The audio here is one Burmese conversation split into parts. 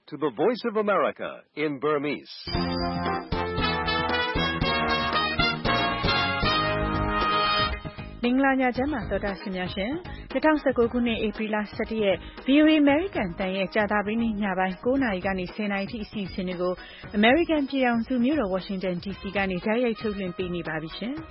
to the Voice of America in Burmese. ။မင်္ဂလာညချမ်းပါသောတာရှင်များရှင်2019ခုနှစ်ဧပြီလ17ရက် VOA American တန်ရဲ့ကြာသပတေးနေ့ညပိုင်း9နာရီကနေ10နာရီထိအစီအစဉ်တွေကို American ပြည်ထောင်စုမြို့တော် Washington DC ကနေတိုက်ရိုက်ထုတ်လွှင့်ပေးနေပါပြီရှင်။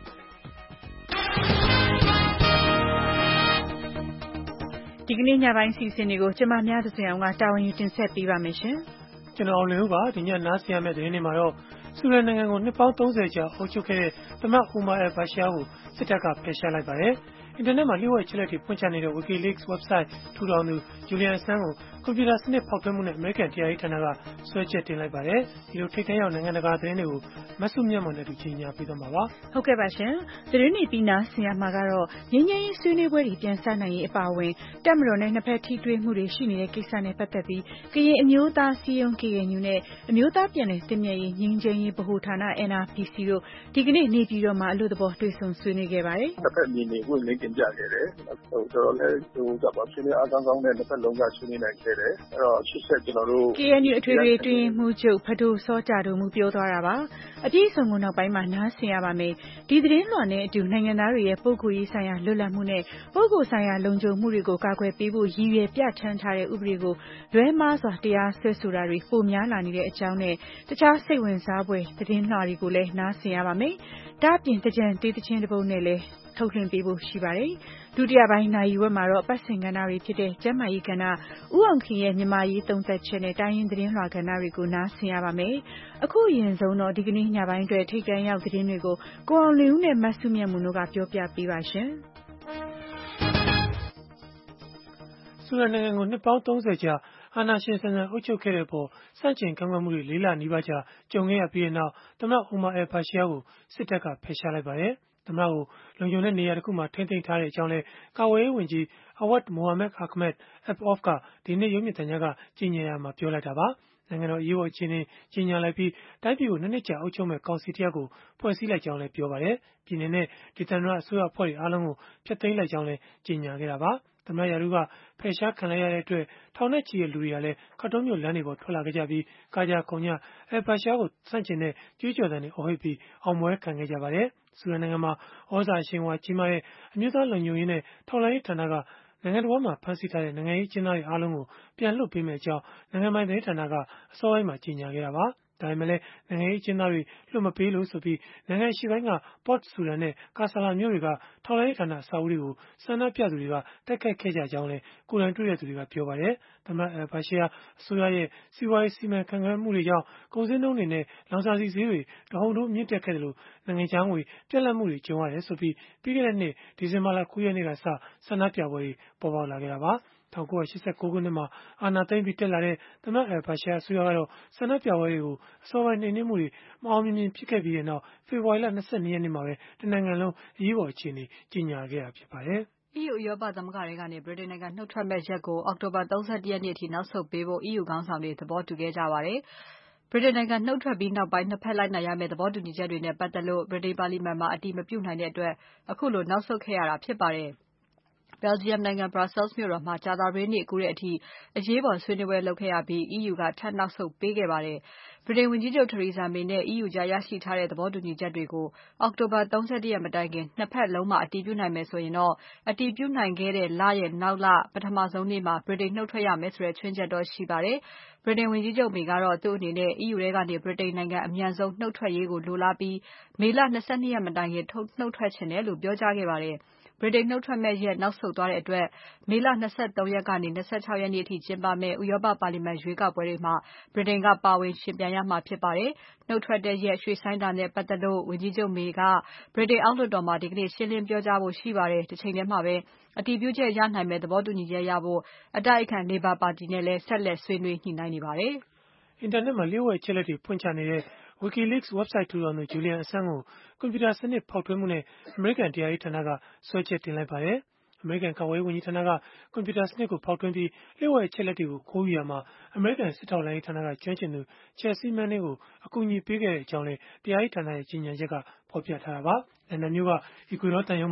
ဒီကနေ့ညပိုင်းအစီအစဉ်တွေကိုကျွန်မများသဇင်အောင်ကတာဝန်ယူတင်ဆက်ပေးပါမယ်ရှင်။ကျွန်တော်အောင်လင်းဦးပါဒီညနားဆင်ရမယ့်သတင်းတွေမှာတော့ဆူဒန်နိုင်ငံကိုနှစ်ပေါင်း30ကြာအုပ်ချုပ်ခဲ့တဲ့သမ္မတ Omar al-Bashir ကိုစစ်တပ်ကဖယ်ရှားလိုက်ပါတယ်။အင်တာနက်မှာလျှို့ဝှက်ချက်လက်တွေဖွင့်ချနေတဲ့ WikiLeaks website ထူထောင်သူ Julian Assange ကိုကွန်ပျူတာစနစ်ဖောက်ထွင်းမှုနဲ့အမေရိကန်တရားရေးဌာနကစွဲချက်တင်လိုက်ပါတယ်။ဒီလိုထိပ်တန်းရောက်နိုင်ငံတကာသတင်းတွေကိုမဆုမြတ်မွန်နဲ့တူကြီးညာပေးသွားမှာပါ။ဟုတ်ကဲ့ပါရှင်။သတင်းတွေပြီးနားဆင်ရမှာကတော့ငြိမ်းချမ်းရေးဆွေးနွေးပွဲတွေပြန်စနိုင်ရေးအပါအဝင်တပ်မတော်နဲ့နှစ်ဖက်ထိတွေ့မှုတွေရှိနေတဲ့ကိစ္စနဲ့ပတ်သက်ပြီးကရင်အမျိုးသားစီယုံ KNU နဲ့အမျိုးသားပြည်နယ်တင်မြင့်ရေးငြိမ်းချမ်းရေးဗဟိုဌာန NRPC တို့ဒီကနေ့နေပြည်တော်မှာအလို့သဘောတွေ့ဆုံဆွေးနွေးခဲ့ပါတယ်။တစ်ဖက်မြင်နေဝင်လင်းတင်ပြခဲ့တယ်။တော်တော်လေးဆွေးနွေးအားကောင်းကောင်းနဲ့တစ်ဖက်လုံးကဆွေးနွေးနိုင်ခဲ့တယ်။အဲ့တော့ရှေ့ဆက်ကျွန်တော်တို့ KNU အထွေထွေအတွင်းမှုချုပ်ဖဒိုစောကြတို့မူပြောသွားတာပါ။အပြည့်အစုံကိုနောက်ပိုင်းမှာနားဆင်ရပါမယ်။ဒီသတင်းလွှာနဲ့အတူနိုင်ငံသားတွေရဲ့ပုဂ္ဂိုလ်ရေးဆိုင်ရာလွတ်လပ်မှုနဲ့ပုဂ္ဂိုလ်ဆိုင်ရာလုံခြုံမှုတွေကိုကာကွယ်ပေးဖို့ရည်ရွယ်ပြဋ္ဌာန်းထားတဲ့ဥပဒေကိုလွဲမှားစွာတရားစွဲဆိုတာတွေပိုများလာနေတဲ့အကြောင်းနဲ့တခြားစိတ်ဝင်စားဖွယ်သတင်းလွှာတွေကိုလည်းနားဆင်ရပါမယ်။ဒါ့အပြင်တကြံတေးသချင်းတစ်ပုဒ်နဲ့လည်းထုတ်လွှင့်ပေးဖို့ရှိပါတယ်။ဒုတိယပိုင်းနာရီဝက်မှာတော့ပတ်စင်ကဏ္ဍတွေဖြစ်တဲ့ကျန်းမာရေးကဏ္ဍဦးအောင်ခင်ရဲ့မြန်မာရေးသုံးသက်ချက်နဲ့တိုင်းရင်းသတင်းလွှာကဏ္ဍတွေကိုနားဆင်ရပါမယ်။အခုအရင်ဆုံးတော့ဒီကနေ့ညပိုင်းအတွက်ထိပ်တန်းရောက်သတင်းတွေကိုကိုအောင်လင်းဦးနဲ့မဆုမြတ်မွန်တို့ကပြောပြပေးပါရှင်။ဆူဒန်နိုင်ငံကိုနှစ်ပေါင်း30ကြာအာဏာရှင်ဆန်ဆန်အုပ်ချုပ်ခဲ့တဲ့အပေါ်စန့်ကျင်ကန့်ကွက်မှုတွေ၄လနီးပါးကြာကြုံခဲ့ရပြီးတဲ့နောက်သမ္မတ Omar al-Bashir ကိုစစ်တပ်ကဖယ်ရှားလိုက်ပါတယ်။သမ္မတကိုလုံခြုံတဲ့နေရာတစ်ခုမှာထိန်းသိမ်းထားတဲ့အကြောင်းလဲကာကွယ်ရေးဝန်ကြီး Awad Mohamed Ahmed Ibn ကဒီနေ့ရုပ်မြင်သံကြားကကြေညာရမှာပြောလိုက်တာပါ။နိုင်ငံတော်အရေးပေါ်အခြေအနေကြီးညာလိုက်ပြီးတိုင်းပြည်ကိုနှစ်နှစ်ကြာအုပ်ချုပ်မဲ့ကောင်စီတရက်ကိုဖွဲ့စည်းလိုက်ကြောင်းလည်းပြောပါတယ်။ပြည်내နဲ့ဒေသန္တရအစိုးရအဖွဲ့တွေအားလုံးကိုဖျက်သိမ်းလိုက်ကြောင်းလည်းကြေညာခဲ့တာပါ။သမ္မတရာထူးကဖယ်ရှားခံလိုက်ရတဲ့အတွက်ထောင်နဲ့ချီတဲ့လူတွေကလည်းခါတုံးမြို့လမ်းတွေပေါ်ထွက်လာခဲ့ကြပြီးကာကြခုံညal-Bashir ကိုဆန့်ကျင်တဲ့ကြွေးကြော်သံတွေအော်ဟစ်ပြီးအောင်ပွဲခံခဲ့ကြပါတယ်။ဆူဒန်နိုင်ငံမှာဩဇာအရှိန်အဝါကြီးမားတဲ့အမျိုးသားလုံခြုံရေးနဲ့ထောက်လှမ်းရေးဌာနကနိုင်ငံတော်မှာဖမ်းဆီးထားတဲ့နိုင်ငံရေးအကျဉ်းသားတွေအားလုံးကိုပြန်လွှတ်ပေးမယ့်အကြောင်းနိုင်ငံပိုင်သတင်းဌာနကအစောပိုင်းမှာကြေညာခဲ့တာပါ။ဒါပေမဲ့လည်းနိုင်ငံရေးအကျဉ်းသားတွေလွှတ်မပေးလို့ဆိုပြီးနိုင်ငံရှိပိုင်းက Port Sudan နဲ့ကာဆာလာမြို့တွေကထောက်လှမ်းရေးဌာနအဆောက်အဦတွေကိုဆန္ဒပြသူတွေကတိုက်ခိုက်ခဲ့ကြကြောင်းလည်းကိုယ်တိုင်တွေ့တဲ့သူတွေကပြောပါတယ်။သမ္မတ al-Bashir အစိုးရရဲ့စီးပွားရေးစီမံခန့်ခွဲမှုတွေကြောင့်ကုန်စည်နှုန်းတွေနဲ့လောင်စာဆီဈေးတွေတဟုန်ထိုးမြင့်တက်ခဲ့တယ်လို့နိုင်ငံခြားငွေပြက်လက်မှုတွေကြုံရတယ်ဆိုပြီးပြီးခဲ့တဲ့နှစ်ဒီဇင်ဘာလ9ရက်နေ့ကစဆန္ဒပြပွဲတွေပေါ်ပေါက်လာခဲ့တာပါ။1989ခုနှစ်မှာအာဏာသိမ်းပြီးတက်လာတဲ့သမ္မတ al-Bashir အစိုးရကတော့ဆန္ဒပြပွဲတွေကိုအစောပိုင်းနှိမ်နင်းမှုတွေမအောင်မြင်ဖြစ်ခဲ့ပြီးနောက်ဖေဖော်ဝါရီလ22ရက်နေ့မှာပဲတနိုင်ငံလုံးအရေးပေါ်အခြေအနေကြေညာခဲ့တာဖြစ်ပါတယ်။ EU ဥရောပသမဂ္ဂထဲကနေဗြိတိန်နိုင်ငံနှုတ်ထွက်မဲ့ရက်ကိုအောက်တိုဘာ31ရက်နေ့အထိနောက်ဆုတ်ပေးဖို့ EU ခေါင်းဆောင်တွေသဘောတူခဲ့ကြပါတယ်။ဗြိတိန်နိုင်ငံနှုတ်ထွက်ပြီးနောက်ပိုင်းနှစ်ဖက်လိုက်နာရမယ့်သဘောတူညီချက်တွေနဲ့ပတ်သက်လို့ဗြိတိန်ပါလီမာန်မှာအတည်မပြုနိုင်တဲ့အတွက်အခုလိုနောက်ဆုတ်ခဲ့ရတာဖြစ်ပါတယ်။ Belgium နိုင်ငံ Brussels မြို့တော်မှာကြာသပတေးနေ့ကူးတဲ့အထိအရေးပေါ်ဆွေးနွေးပွဲလုပ်ခဲ့ရပြီး EU ကထပ်နောက်ဆုတ်ပေးခဲ့ပါတယ်။ ဗြိတိန်ဝန်ကြီးချုပ် Theresa May နဲ့ EU ကြားရရှိထားတဲ့သဘောတူညီချက်တွေကိုအောက်တိုဘာ31ရက်မတိုင်ခင်နှစ်ဖက်လုံးမှာအတည်ပြုနိုင်မယ်ဆိုရင်တော့အတည်ပြုနိုင်ခဲ့တဲ့လရဲ့နောက်လပထမဆုံးနေ့မှာဗြိတိန်နှုတ်ထွက်ရမယ်ဆိုတဲ့ခြွင်းချက်တော့ရှိပါတယ်။ ဗြိတိန်ဝန်ကြီးချုပ် May ကတော့သူ့အနေနဲ့ EU ထဲကနေဗြိတိန်နိုင်ငံအမြန်ဆုံးနှုတ်ထွက်ရေးကိုလိုလားပြီးမေလ22ရက်မတိုင်ခင်နှုတ်ထွက်ချင်တယ်လို့ပြောကြားခဲ့ပါတယ်။ ဗြိတိန်နှုတ်ထွက်မဲ့ရက်နောက်ဆုတ်သွားတဲ့အတွက်မေလ23ရက်ကနေ26ရက်နေ့အထိကျင်းပမယ့်ဥရောပပါလီမာန်ရွေးကောက်ပွဲတွေမှာဗြိတိန်ကပါဝင်ယှဉ်ပြိုင်ရမှာဖြစ်ပါတယ်။နှုတ်ထွက်တဲ့ရက်ရွှေ့ဆိုင်းတာနဲ့ပတ်သက်လို့ဝန်ကြီးချုပ် May ကဗြိတိန်အောက်လွှတ်တော်မှာဒီကနေ့ရှင်းလင်းပြောကြားဖို့ရှိပါတယ်။တချိန်ထဲမှာပဲအတည်ပြုချက်ရနိုင်မယ့်သဘောတူညီချက်ရဖို့အတိုက်အခံ Labour ပါတီနဲ့လည်းဆက်လက်ဆွေးနွေးညှိနှိုင်းနေပါတယ်။အင်တာနက်မှာလျှို့ဝှက်ချက်လက်တွေဖွင့်ချနေတဲ့ WikiLeaks website ထူထောင်သူ Julian Assange ကိုကွန်ပျူတာစနစ်ဖောက်ထွင်းမှုနဲ့အမေရိကန်တရားရေးဌာနကစွဲချက်တင်လိုက်ပါတယ်။အမေရိကန်ကာကွယ်ရေးဝန်ကြီးဌာနကကွန်ပျူတာစနစ်ကိုဖောက်ထွင်းပြီးလျှို့ဝှက်အချက်အလက်တွေကိုခိုးယူရာမှာအမေရိကန်စစ်ထောက်လှမ်းရေးဌာနကကျွမ်းကျင်သူ Chelsea Manning ကိုအကူအညီပေးခဲ့တဲ့အကြောင်းလည်းတရားရေးဌာနရဲ့ကြေညာချက်ကဖော်ပြထားတာပါ။ လန်ဒန်မြို့က Ecuador သံရုံးမှာ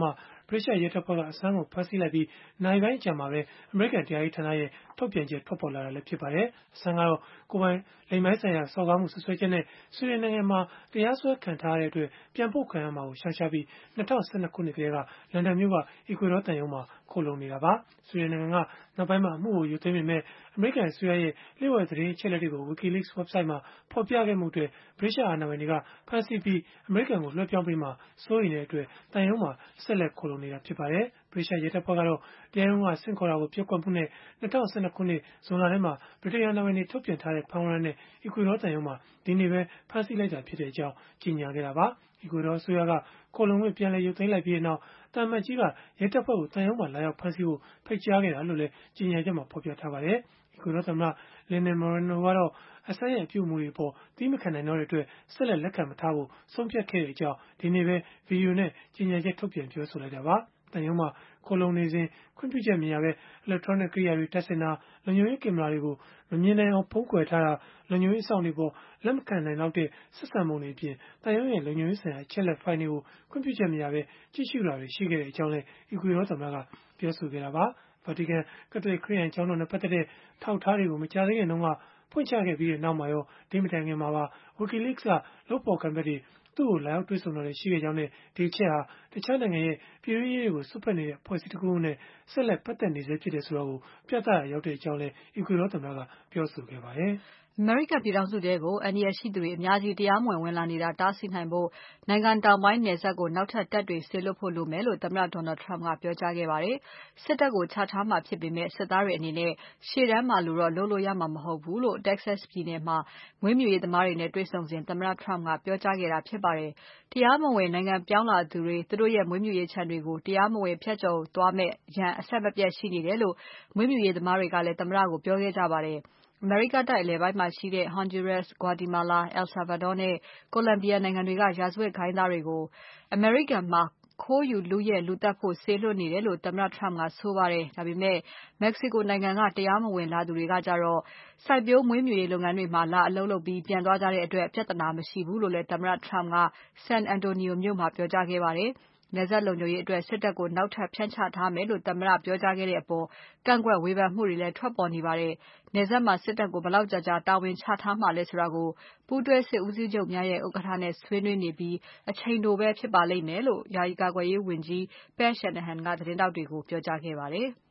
ဗြိတိသျှရဲတပ်ဖွဲ့ကအဆန်းကိုဖမ်းဆီးလိုက်ပြီးနိုင်ပိုင်းအကြာမှာပဲအမေရိကန်တရားရေးဌာနရဲ့ထုတ်ပြန်ချက်ထွက်ပေါ်လာတာလည်းဖြစ်ပါတယ်။အဆန်းကတော့ကိုယ်ပိုင်လိမ်ပိုင်းဆိုင်ရာစော်ကားမှုဆွဆွဲချက်နဲ့ဆွီဒင်နိုင်ငံမှာတရားစွဲခံထားရတဲ့အတွက်ပြန်ပို့ခံရမှာကိုရှောင်ရှားပြီး2012ခုနှစ်ကတည်းကလန်ဒန်မြို့ကအီကွေဒေါသံရုံးမှာခိုလုံနေတာပါ။ဆွီဒင်နိုင်ငံကနောက်ပိုင်းမှာအမှုကိုယူသွင်းပေမဲ့အမေရိကန်အစိုးရရဲ့လျှို့ဝှက်သတင်းအချက်အလက်တွေကို WikiLeaks website မှာဖော်ပြခဲ့မှုအတွက်ဗြိတိသျှအာဏာပိုင်တွေကဖမ်းဆီးပြီးအမေရိကန်ကိုလွှဲပြောင်းပေးမှာစိုးရိမ်တဲ့အတွက်သံရုံးမှာဆက်လက်ခိုလုံနေတာဖြစ်ပါတယ်။ဗြိတိသျှရဲတပ်ဖွဲ့ကတော့တရားရုံးကဆင့်ခေါ်တာကိုပျက်ကွက်မှုနဲ့2012ခုနှစ်ဇွန်လထဲမှာဗြိတိန်အာဏာပိုင်တွေထုတ်ပြန်ထားတဲ့ဖမ်းဝရမ်းနဲ့အီကွေဒေါသံရုံးမှာဒီနေ့ပဲဖမ်းဆီးလိုက်တာဖြစ်ကြောင်းကြေညာခဲ့တာပါ။အီကွေဒေါအစိုးရကခိုလုံခွင့်ပြန်လည်ရုပ်သိမ်းလိုက်ပြီးနောက်တမန်ကြီးကရဲတပ်ဖွဲ့ကိုတန်ရုံးမှာလာရောက်ဖမ်းဆီးဖို့ဖိတ်ကြားခဲ့တာလို့လည်းကြေညာချက်မှာဖော်ပြထားပါတယ်။အီကွေဒေါသမ္မတLina Morenoကတော့အဆန်းရဲ့အပြုအမူတွေအပေါ်သီးမခံနိုင်တော့တဲ့အတွက်ဆက်လက်လက်ခံမထားဖို့ဆုံးဖြတ်ခဲ့ကြောင်းဒီနေ့ပဲဗီဒီယိုနဲ့ကြေညာချက်ထုတ်ပြန်ပြောဆိုလိုက်တာပါ။တန်ရုံးမှာခိုလုံနေစဉ်ခွင့်ပြုချက်မရဘဲ electronic ကိရိယာတွေတပ်ဆင်တာလုံခြုံရေးကင်မရာတွေကိုမမြင်နိုင်အောင်ဖုံးကွယ်ထားတာလုံခြုံရေးအစောင့်တွေပေါ်လက်မခံနိုင်တော့တဲ့ဆက်ဆံပုံတွေအပြင်တန်ရုံးရဲ့လုံခြုံရေးဆိုင်ရာအချက်လက်ဖိုင်တွေကိုခွင့်ပြုချက်မရဘဲကြည့်ရှုတာတွေရှိခဲ့ကြောင်းလည်းအီကွေဒေါသမ္မတကပြောဆိုခဲ့တာပါ။ဗာတီကန်ကက်သလစ်ခရစ်ယာန်ကျောင်းတော်နဲ့ပတ်သက်တဲ့ထောက်ထားတွေကိုမကြာသေးခင်တုန်းကဖွင့်ချခဲ့ပြီးနောက်မှာရောဒီမတိုင်ခင်မှာပါ WikiLeaks ကလုပ်ဖော်ကိုင်ဘက်တွေသူ့ကိုလာရောက်တွေ့ဆုံတာရှိခဲ့ကြောင်းနဲ့ဒီအချက်ဟာတခြားနိုင်ငံရဲ့ပြည်တွင်းရေးတွေကိုစွက်ဖက်နေတဲ့အဖွဲ့အစည်းတစ်ခုနဲ့ဆက်လက်ပတ်သက်နေစေဖြစ်တယ်ဆိုတာကိုပြသရာရောက်ကြောင်းလည်းအီကွေဒေါသမ္မတကပြောဆိုခဲ့ပါတယ်။အမေရိကန်ပြည်ထောင်စုထဲကိုအန္တရာယ်ရှိသူတွေအများကြီးတရားမဝင်ဝင်လာနေတာတားဆီးနိုင်ဖို့နိုင်ငံတောင်ပိုင်းနယ်စပ်ကိုနောက်ထပ်တပ်တွေစေလွှတ်ဖို့လိုမယ်လို့သမ္မတ Donald Trump ကပြောကြားခဲ့ပါတယ်။စစ်တပ်ကိုချထားမှာဖြစ်ပေမဲ့စစ်သားတွေအနေနဲ့ရှေ့တန်းမှာလိုတော့လုပ်လို့ရမှာမဟုတ်ဘူးလို့ Texas ပြည်နယ်မှာမွေးမြူရေးသမားတွေနဲ့တွေ့ဆုံစဉ်သမ္မတ Trump ကပြောကြားခဲ့တာဖြစ်ပါတယ်။တရားမဝင်နိုင်ငံပြောင်းလာသူတွေသူတို့ရဲ့မွေးမြူရေးခြံတွေကိုတရားမဝင်ဖြတ်ကျော်သွားမဲ့ရန်အဆက်မပြတ်ရှိနေတယ်လို့မွေးမြူရေးသမားတွေကလည်းသမ္မတကိုပြောခဲ့ကြပါတယ်။အမေရိကတိုက်အလယ်ပိုင်းမှာရှိတဲ့ Honduras, Guatemala, El Salvador နဲ့ Colombia နိုင်ငံတွေကရာဇဝတ်ဂိုဏ်းသားတွေကိုအမေရိကန်မှာခိုးယူလုယက်လူသတ်ဖို့စေလွှတ်နေတယ်လို့သမ္မတ Trump ကဆိုပါတယ်။ဒါပေမဲ့ Mexico နိုင်ငံကတရားမဝင်လာသူတွေကကြတော့စိုက်ပျိုးမွေးမြူရေးလုပ်ငန်းတွေမှာလာအလုပ်လုပ်ပြီးပြန်သွားကြတဲ့အတွက်ပြဿနာမရှိဘူးလို့လည်းသမ္မတ Trump က San Antonio မြို့မှာပြောကြားခဲ့ပါတယ်။နယ်စပ်လုံခြုံရေးအတွက်စစ်တပ်ကိုနောက်ထပ်ဖြန့်ချထားမယ်လို့သမ္မတပြောကြားခဲ့တဲ့အပေါ်ကန့်ကွက်ဝေဖန်မှုတွေလည်းထွက်ပေါ်နေပါတယ်။နယ်စပ်မှာစစ်တပ်ကိုဘယ်လောက်ကြာတာဝန်ချထားမှာလဲဆိုတာကိုပူးတွဲစစ်ဦးစီးချုပ်များရဲ့ဥက္ကဋ္ဌနဲ့ဆွေးနွေးနေပြီးအချိန်တိုပဲဖြစ်ပါလိမ့်မယ်လို့ယာယီကာကွယ်ရေးဝန်ကြီး Pat Shanahan ကသတင်းထောက်တွေကိုပြောကြားခဲ့ပါတယ်။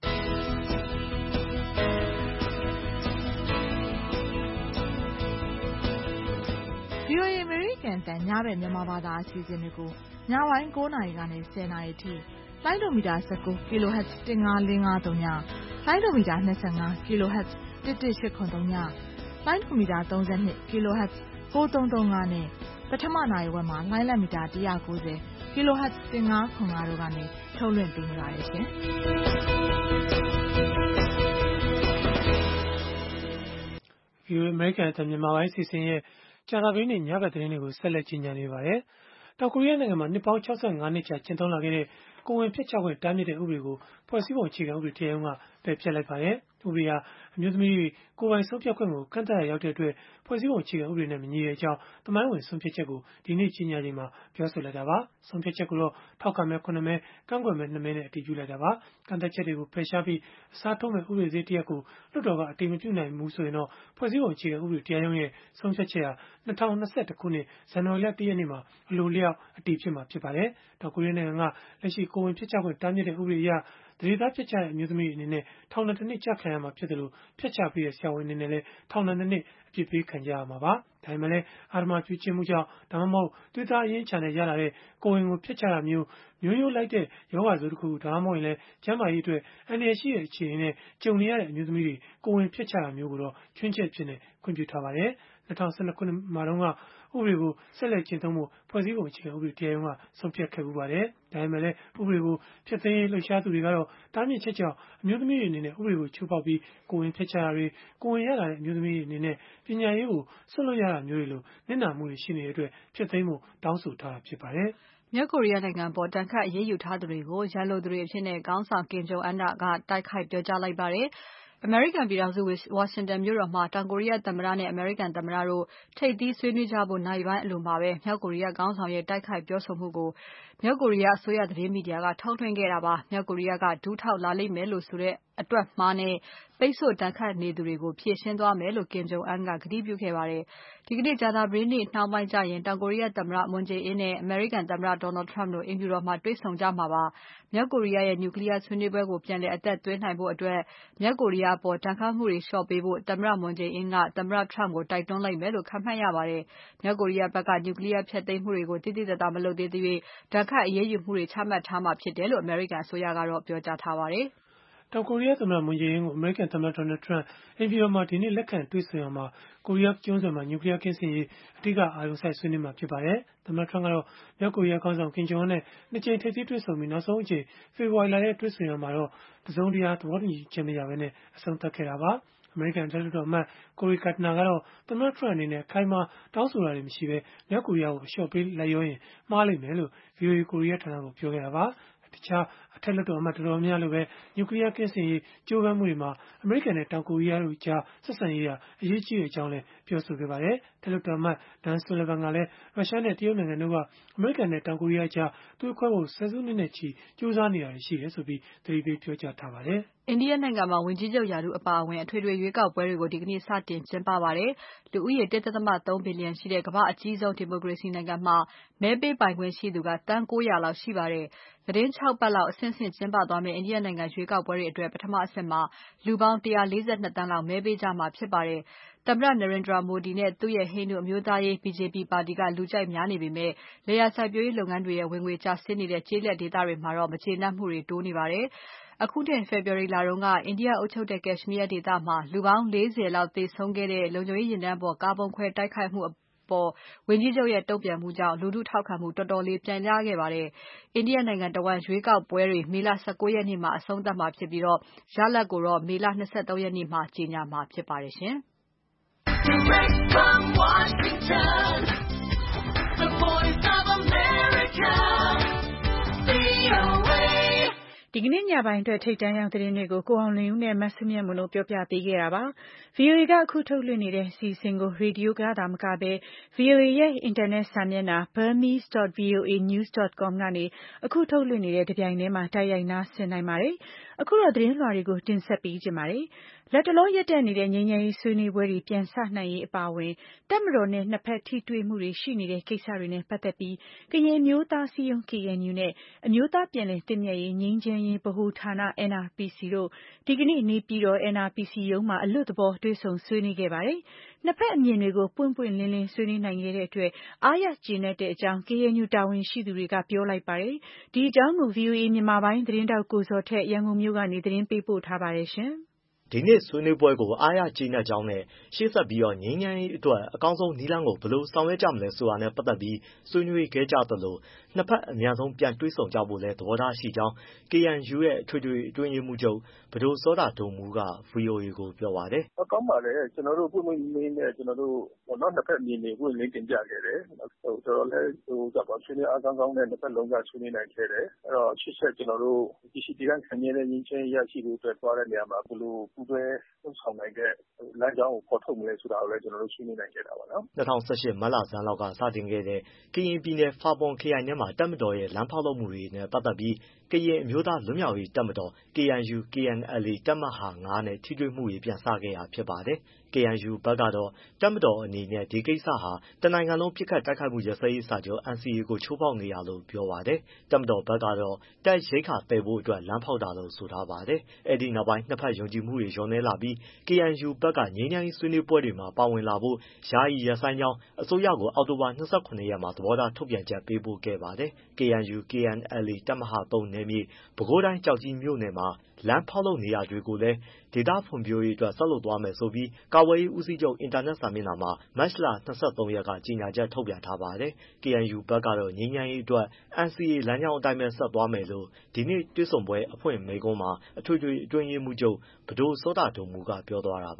VOA အမေရိကန်အသံညဘက်မြန်မာဘာသာအစီအစဉ်တွေကိုညပိုင်း9 နာရီကနေ10 နာရီအထိလိုင်းဒိုမီတာ19 kHz 15553ညလိုင်းဒိုမီတာ25 kHz 11803ညလိုင်းဒိုမီတာ32 kHz 9335နဲ့ပထမနာရီဝက်မှာလိုင်းလက်မီတာ190 kHz 1505တို့ကနေထုတ်လွှင့်ပေးနေပါတယ်ရှင်။ VOA အမေရိကန်အသံမြန်မာပိုင်းအစီအစဉ်ရဲ့ကြာသပတေးနေ့ညဘက်သတင်းတွေကိုဆက်လက်ကြီးညာနေပါတယ်။တောင်ကိုရီးယားနိုင်ငံမှာနှစ်ပေါင်း65နှစ်ကြာကျင့်သုံးလာခဲ့တဲ့ကိုယ်ဝန်ဖျက်ချခွင့်တားမြစ်တဲ့ဥပဒေကိုဖွဲ့စည်းပုံအခြေခံဥပဒေတရားရုံးကပယ်ဖျက်လိုက်ပါတယ်။ဥပဒေဟာအမျိုးသမီးတွေကိုယ်ပိုင်ဆုံးဖြတ်ခွင့်ကိုကန့်သတ်ရရောက်တဲ့အတွက်ဖွဲ့စည်းပုံအခြေခံဥပဒေနဲ့မညီကြောင်းသမိုင်းဝင်ဆုံးဖြတ်ချက်ကိုဒီနေ့ကြီးညာချိန်မှာပြောဆိုလိုက်တာပါ။ဆုံးဖြတ်ချက်ကိုတော့ထောက်ခံမဲ9မဲကန့်ကွက်မဲ2မဲနဲ့အတည်ပြုလိုက်တာပါ။ကန့်သတ်ချက်တွေကိုဖယ်ရှားပြီးအစားထိုးမဲ့ဥပဒေသေးတရပ်ကိုလွှတ်တော်ကအတည်မပြုနိုင်ဘူးဆိုရင်တော့ဖွဲ့စည်းပုံအခြေခံဥပဒေတရားရုံးရဲ့ဆုံးဖြတ်ချက်ဟာ2021ခုနှစ်ဇန်နဝါရီလ1ရက်နေ့မှာအလိုလျောက်အတည်ဖြစ်မှာဖြစ်ပါတယ်။တောင်ကိုရီးယားနိုင်ငံကလက်ရှိကိုယ်ဝန်ဖျက်ချခွင့်တားမြစ်တဲ့ဥပဒေအရသတိသားဖျက်ချတဲ့အမျိုးသမီးအနေနဲ့ထောင်ဒဏ်1နှစ်ကျခံရမှာဖြစ်တယ်လို့ဖျက်ချပြီးတဲ့ဆရာဝန်အနေနဲ့လည်းထောင်ဒဏ်2နှစ်အပြစ်ပေးခံကြရမှာပါ။ဒါပေမဲ့လည်းအာဓမ္မပြုကျင့်မှုကြောင့်ဒါမှမဟုတ်သွေးသားအရင်းချနဲ့ရလာတဲ့ကိုယ်ဝန်ကိုဖျက်ချတာမျိုးရိုးလိုက်တဲ့ယောဂဆိုးတစ်ခုဒါမှမဟုတ်ရင်လည်းကျန်းမာရေးအတွက်အန္တရာယ်ရှိတဲ့အခြေအနေနဲ့ကြုံနေရတဲ့အမျိုးသမီးတွေကိုယ်ဝန်ဖျက်ချတာမျိုးကိုတော့ချွင်းချက်ဖြစ်နေခွင့်ပြုထားပါတယ်။2012ခုနှစ်မှာတော့ဥပဒေကိုဆက်လက်ကျင့်သုံးဖို့ဖွဲ့စည်းပုံအခြေခံဥပဒေတရားရုံးကဆုံးဖြတ်ခဲ့ပါတယ်။ဒါပေမဲ့လည်းဥပဒေကိုဖျက်သိမ်းရေးလှုပ်ရှားသူတွေကတော့တားမြစ်ချက်ကြောင့်အမျိုးသမီးတွေအနေနဲ့ဥပဒေကိုချိုးဖောက်ပြီးကိုယ်ဝန်ဖျက်ချတာတွေကိုယ်ဝန်ရလာတဲ့အမျိုးသမီးတွေအနေနဲ့ပညာရေးကိုဆွတ်လွတ်ရတာမျိုးတွေလိုနစ်နာမှုတွေရှိနေတဲ့အတွက်ဖျက်သိမ်းဖို့တောင်းဆိုထားတာဖြစ်ပါတယ်။မြောက်ကိုရီးယားနိုင်ငံပေါ်ဒဏ်ခတ်အရေးယူထားသူတွေကိုရန်လိုသူတွေအဖြစ်ခေါင်းဆောင် Kim Jong Un ကတိုက်ခိုက်ပြောကြားလိုက်ပါတယ်။ အမေရိကန်ပြည်ထောင်စုဝါရှင်တန်မြို့တော်မှာတောင်ကိုရီးယားသမ္မတနဲ့အမေရိကန်သမ္မတတို့ထိပ်သီးဆွေးနွေးကြဖို့နာရီပိုင်းအလိုမှာပဲမြောက်ကိုရီးယားခေါင်းဆောင်ရဲ့တိုက်ခိုက်ပြောဆိုမှုကိုမြောက်ကိုရီးယားအစိုးရသတင်းမီဒီယာကထုတ်လွှင့်ခဲ့တာပါ။ မြောက်ကိုရီးယားကဒူးထောက်လာလိမ့်မယ်လို့ဆိုတဲ့အတွက်မှားနဲ့ပိတ်ဆို့ဒဏ်ခတ်နေသူတွေကိုဖြေရှင်းသွားမယ်လို့ Kim Jong Un ကကတိပြုခဲ့ပါတယ်။ ဒီကနေ့ကြာသပတေးနေ့နှောင်းပိုင်းကျရင် တောင်ကိုရီးယားသမ္မတ Moon Jae-in နဲ့ အမေရိကန်သမ္မတ Donald Trump တို့အိမ်ဖြူတော်မှာတွေ့ဆုံကြမှာပါ။ မြောက်ကိုရီးယားရဲ့ Nuclear ဆွေးနွေးပွဲကိုပြန်လည်အသက်သွင်းနိုင်ဖို့အတွက် မြောက်ကိုရီးယားအပေါ်ဒဏ်ခတ်မှုတွေလျှော့ပေးဖို့ သမ္မတ Moon Jae-in ကသမ္မတ Trump ကိုတိုက်တွန်းလိမ့်မယ်လို့ခန့်မှန်းရပါတယ်။ မြောက်ကိုရီးယားဖက်က Nuclear ဖျက်သိမ်းမှုတွေကိုသိသိသာသာမလုပ်သေးသရွေ့ ဒဏ်ခတ်အရေးယူမှုတွေချမှတ်ထားမှာဖြစ်တယ်လို့ အမေရိကန်အစိုးရကတော့ပြောကြားထားပါတယ်။တောင်ကိုရီးယားသမ္မတ Moon Jae-in ကိုအမေရိကန်သမ္မတ Donald Trump အိမ်ဖြူတော်မှာဒီနေ့လက်ခံတွေ့ဆုံရာမှာ ကိုရီးယားကျွန်းဆွယ်မှာ Nuclear ကင်းစင်ရေးအဓိကအာရုံစိုက်ဆွေးနွေးမှာဖြစ်ပါတယ်။ သမ္မတ Trump ကတော့မြောက်ကိုရီးယားခေါင်းဆောင် Kim Jong Un နဲ့ ၂ ကြိမ်ထိပ်သီးတွေ့ဆုံပြီးနောက်ဆုံးအကြိမ်ဖေဖော်ဝါရီလထဲတွေ့ဆုံရာမှာတော့ တစုံတရာသဘောတူညီချက်မရဘဲအဆုံးသတ်ခဲ့တာပါ။ အမေရိကန်အထက်လွှတ်တော်အမတ် Cory Gardner ကတော့သမ္မတ Trump အနေနဲ့အခိုင်အမာတောင်းဆိုတာတွေမရှိဘဲမြောက်ကိုရီးယားကိုအလျှော့ပေးလိုက်လျောရင်မှားလိမ့်မယ်လို့ VOA ကိုရီးယားဌာနကိုပြောခဲ့တာပါ။ တခြားအထက်လွှတ်တော်အမတ်တော်တော်များများလိုပဲ Nuclear ကင်းစင်ရေးကြိုးပမ်းမှုတွေမှာအမေရိကန်နဲ့တောင်ကိုရီးယားတို့ကြားဆက်ဆံရေးဟာအရေးကြီးကြောင်းလည်းပြောဆိုခဲ့ပါတယ်။ အထက်လွှတ်တော်အမတ် Dan Sullivan ကလည်းရုရှားနဲ့တရုတ်နိုင်ငံတို့ကအမေရိကန်နဲ့တောင်ကိုရီးယားကြားသွေးခွဲဖို့ဆယ်စုနှစ်နဲ့ချီကြိုးစားနေတာတွေရှိတယ်ဆိုပြီးသတိပေးပြောကြားထားပါတယ်။ India နိုင်ငံမှာဝန်ကြီးချုပ်ရာထူးအပါအဝင်အထွေထွေရွေးကောက်ပွဲတွေကိုဒီကနေ့စတင်ကျင်းပပါတယ်။ လူဦးရေ 1.3 ဘီလျံရှိတဲ့ကမ္ဘာ့အကြီးဆုံးဒီမိုကရေစီနိုင်ငံမှာမဲပေးပိုင်ခွင့်ရှိသူကသန်း ၉၀၀ လောက်ရှိပါတယ်။ သီတင်း ၆ ပတ်လောက်အဆင့်ဆင့်ကျင်းပသွားမယ့် India နိုင်ငံရွေးကောက်ပွဲတွေအတွက် ပထမအဆင့်မှာလူပေါင်း ၁၄၂ သန်းလောက်မဲပေးကြမှာဖြစ်ပါတယ်။ သမ္မတ Narendra Modi နဲ့သူ့ရဲ့ဟိန္ဒူအမျိုးသားရေး BJP ပါတီကလူကြိုက်များနေပေမဲ့ လယ်ယာစိုက်ပျိုးရေးလုပ်ငန်းတွေရဲ့ဝင်ငွေကျဆင်းနေတဲ့ကျေးလက်ဒေသတွေမှာတော့ မကျေနပ်မှုတွေတိုးနေပါတယ်။ အခုနှစ်ဖေဖော်ဝါရီလတုန်းက India အုပ်ချုပ်တဲ့ Kashmir ဒေသမှာလူပေါင်း ၄၀ လောက်သေဆုံးခဲ့တဲ့ လုံခြုံရေးယာဉ်တန်းပေါ်ကားဗုံးခွဲတိုက်ခိုက်မှုအပေါ်ဝန်ကြီးချုပ်ရဲ့တုံ့ပြန်မှုကြောင့်လူထုထောက်ခံမှုတော်တော်လေးပြန်ရခဲ့ပါတယ်။ India နိုင်ငံတဝန်းရွေးကောက်ပွဲတွေမေလ ၁၉ ရက်နေ့မှာအဆုံးသတ်မှာဖြစ်ပြီး ရလဒ်ကိုတော့မေလ ၂၃ ရက်နေ့မှာကြေညာမှာဖြစ်ပါတယ်ရှင်။ VOA ဒီကနေ့ညပိုင်းအတွက်ထိပ်တန်းရောက်သတင်းတွေကိုကိုအောင်လွင်ဦးနဲ့မစုမြတ်မွန်တို့ပြောပြပေးခဲ့တာပါ။ VOA ကအခုထုတ်လွှင့်နေတဲ့အစီအစဉ်ကိုရေဒီယိုကသာမကဘဲ VOA ရဲ့အင်တာနက်စာမျက်နှာ burmese.voanews.com ကနေအခုထုတ်လွှင့်နေတဲ့တပြိုင်တည်းမှာတိုက်ရိုက်နားဆင်နိုင်ပါတယ်။ အခုတော့သတင်းလွှာတွေကိုတင်ဆက်ပေးချင်ပါတယ်။ လတ်တလောရပ်တန့်နေတဲ့ငြိမ်းချမ်းရေးဆွေးနွေးပွဲတွေပြန်စနိုင်ရေးအပါအဝင်တပ်မတော်နဲ့နှစ်ဖက်ထိတွေ့မှုတွေရှိနေတဲ့ကိစ္စတွေနဲ့ပတ်သက်ပြီးကရင်အမျိုးသားအစည်းအရုံး KNU နဲ့အမျိုးသားပြန်လည်သင့်မြတ်ရေးငြိမ်းချမ်းရေးဗဟိုဌာန NRPC တို့ဒီကနေ့နေပြည်တော် NRPC ရုံးမှာအလွတ်သဘောတွေ့ဆုံဆွေးနွေးခဲ့ပါတယ်။နှစ်ဖက်အမြင်တွေကိုပွင့်ပွင့်လင်းလင်းဆွေးနွေးနိုင်ခဲ့တဲ့အတွက်အားရကျေနပ်တဲ့အကြောင်း KNU တာဝန်ရှိသူတွေကပြောလိုက်ပါတယ်။ဒီအကြောင်းကို VOA မြန်မာပိုင်းသတင်းထောက်ကိုဇော်ထက်ရန်ကုန်မြို့ကနေသတင်းပေးပို့ထားပါတယ်။ဒီနေ့ဆွေးနွေးပွဲကိုအားရကျေနပ်ကြောင်းနဲ့ရှေ့ဆက်ပြီးငြိမ်းချမ်းရေးအတွက်အကောင်းဆုံးနည်းလမ်းကိုဘယ်လိုဆောင်ရွက်ကြမလဲဆိုတာနဲ့ပတ်သက်ပြီးဆွေးနွေးခဲ့ကြသလိုနှစ်ဖက်အမြန်ဆုံးပြန်တွေ့ဆုံကြဖို့လည်းသဘောထားရှိကြောင်း KNU ရဲ့အထွေထွေအတွင်းရေးမှူးချုပ် ပဒိုစောတာဒိုမူးက VOA ကိုပြောပါတယ်။ “ကောင်းပါတယ်။ ကျနော်တို့ပွင့်ပွင့်လင်းလင်းနဲ့နှစ်ဖက်အမြင်တွေကိုပွင့်ပွင့်လင်းလင်းတင်ပြခဲ့တယ်။ တော်တော်လည်းဆွေးနွေးအားကောင်းကောင်းနဲ့နှစ်ဖက်လုံးကဆွေးနွေးနိုင်ခဲ့တယ်။ အဲဒီတော့ရှေ့ဆက်ကျနော်တို့တည်ရှိတည်တံ့ခိုင်မြဲတဲ့ငြိမ်းချမ်းရေးရရှိဖို့အတွက်သွားတဲ့နေရာမှာဘယ်လိုပူးတွဲလုပ်ဆောင်နိုင်တဲ့လမ်းကြောင်းကိုဖော်ထုတ်မလဲဆိုတာကိုလည်းကျနော်တို့ဆွေးနွေးနိုင်ခဲ့တာပေါ့နော်။ ” ၂၀၁၈ မတ်လဆန်းလောက်ကစတင်ခဲ့တဲ့ ကရင်ပြည်နယ်ဖာပွန်ခရိုင်ထဲမှာတပ်မတော်ရဲ့လမ်းဖောက်လုပ်မှုတွေနဲ့ပတ်သက်ပြီး ကရင်အမျိုးသားလွတ်မြောက်ရေးတပ်မတော် KNU/KNLA တပ်မဟာ ၅ နဲ့ထိတွေ့မှုတွေပြန်စခဲ့တာဖြစ်ပါတယ်။ KNU ဘက်ကတော့တပ်မတော်အနေနဲ့ဒီကိစ္စဟာတနိုင်ငံလုံးပစ်ခတ်တိုက်ခိုက်မှုရပ်စဲရေးစာချုပ် NCA ကိုချိုးဖောက်နေတာလို့ပြောပါတယ်။ တပ်မတော်ဘက်ကတော့တပ်ရိက္ခာသယ်ဖို့အတွက်လမ်းဖောက်တာလို့ဆိုထားပါတယ်။ အဲဒီနောက်ပိုင်းနှစ်ဖက်ယုံကြည်မှုတွေလျော့နည်းလာပြီး KNU ဘက်ကငြိမ်းချမ်းရေးဆွေးနွေးပွဲတွေမှာပါဝင်လာဖို့ယာယီရပ်ဆိုင်းကြောင်းအစိုးရကိုအောက်တိုဘာ ၂၇ ရက်မှာသဘောထားထုတ်ပြန်ချက်ပေးပို့ခဲ့ပါတယ်။ KNU/KNLA တပ်မဟာ ၃ နယ်မြေ ပဲခူးတိုင်းကျောက်ကြီးမြို့နယ်မှာလမ်းဖောက်လုပ်နေတာတွေကိုလည်းဒေသဖွံ့ဖြိုးရေးအတွက်ဆက်လုပ်သွားမယ်ဆိုပြီး ကာကွယ်ရေးဦးစီးချုပ်အင်တာနက်စာမျက်နှာမှာမတ်လ ၂၃ ရက်ကကြေညာချက်ထုတ်ပြန်ထားပါတယ်။ KNU ဘက်ကတော့ငြိမ်းချမ်းရေးအတွက် NCA လမ်းကြောင်းအတိုင်းပဲဆက်သွားမယ်လို့ဒီနေ့တွေ့ဆုံပွဲအဖွင့်မိန့်ခွန်းမှာအထွေထွေအတွင်းရေးမှူးချုပ် ပဒိုစောတာဒိုမူးကပြောသွားတာပါ။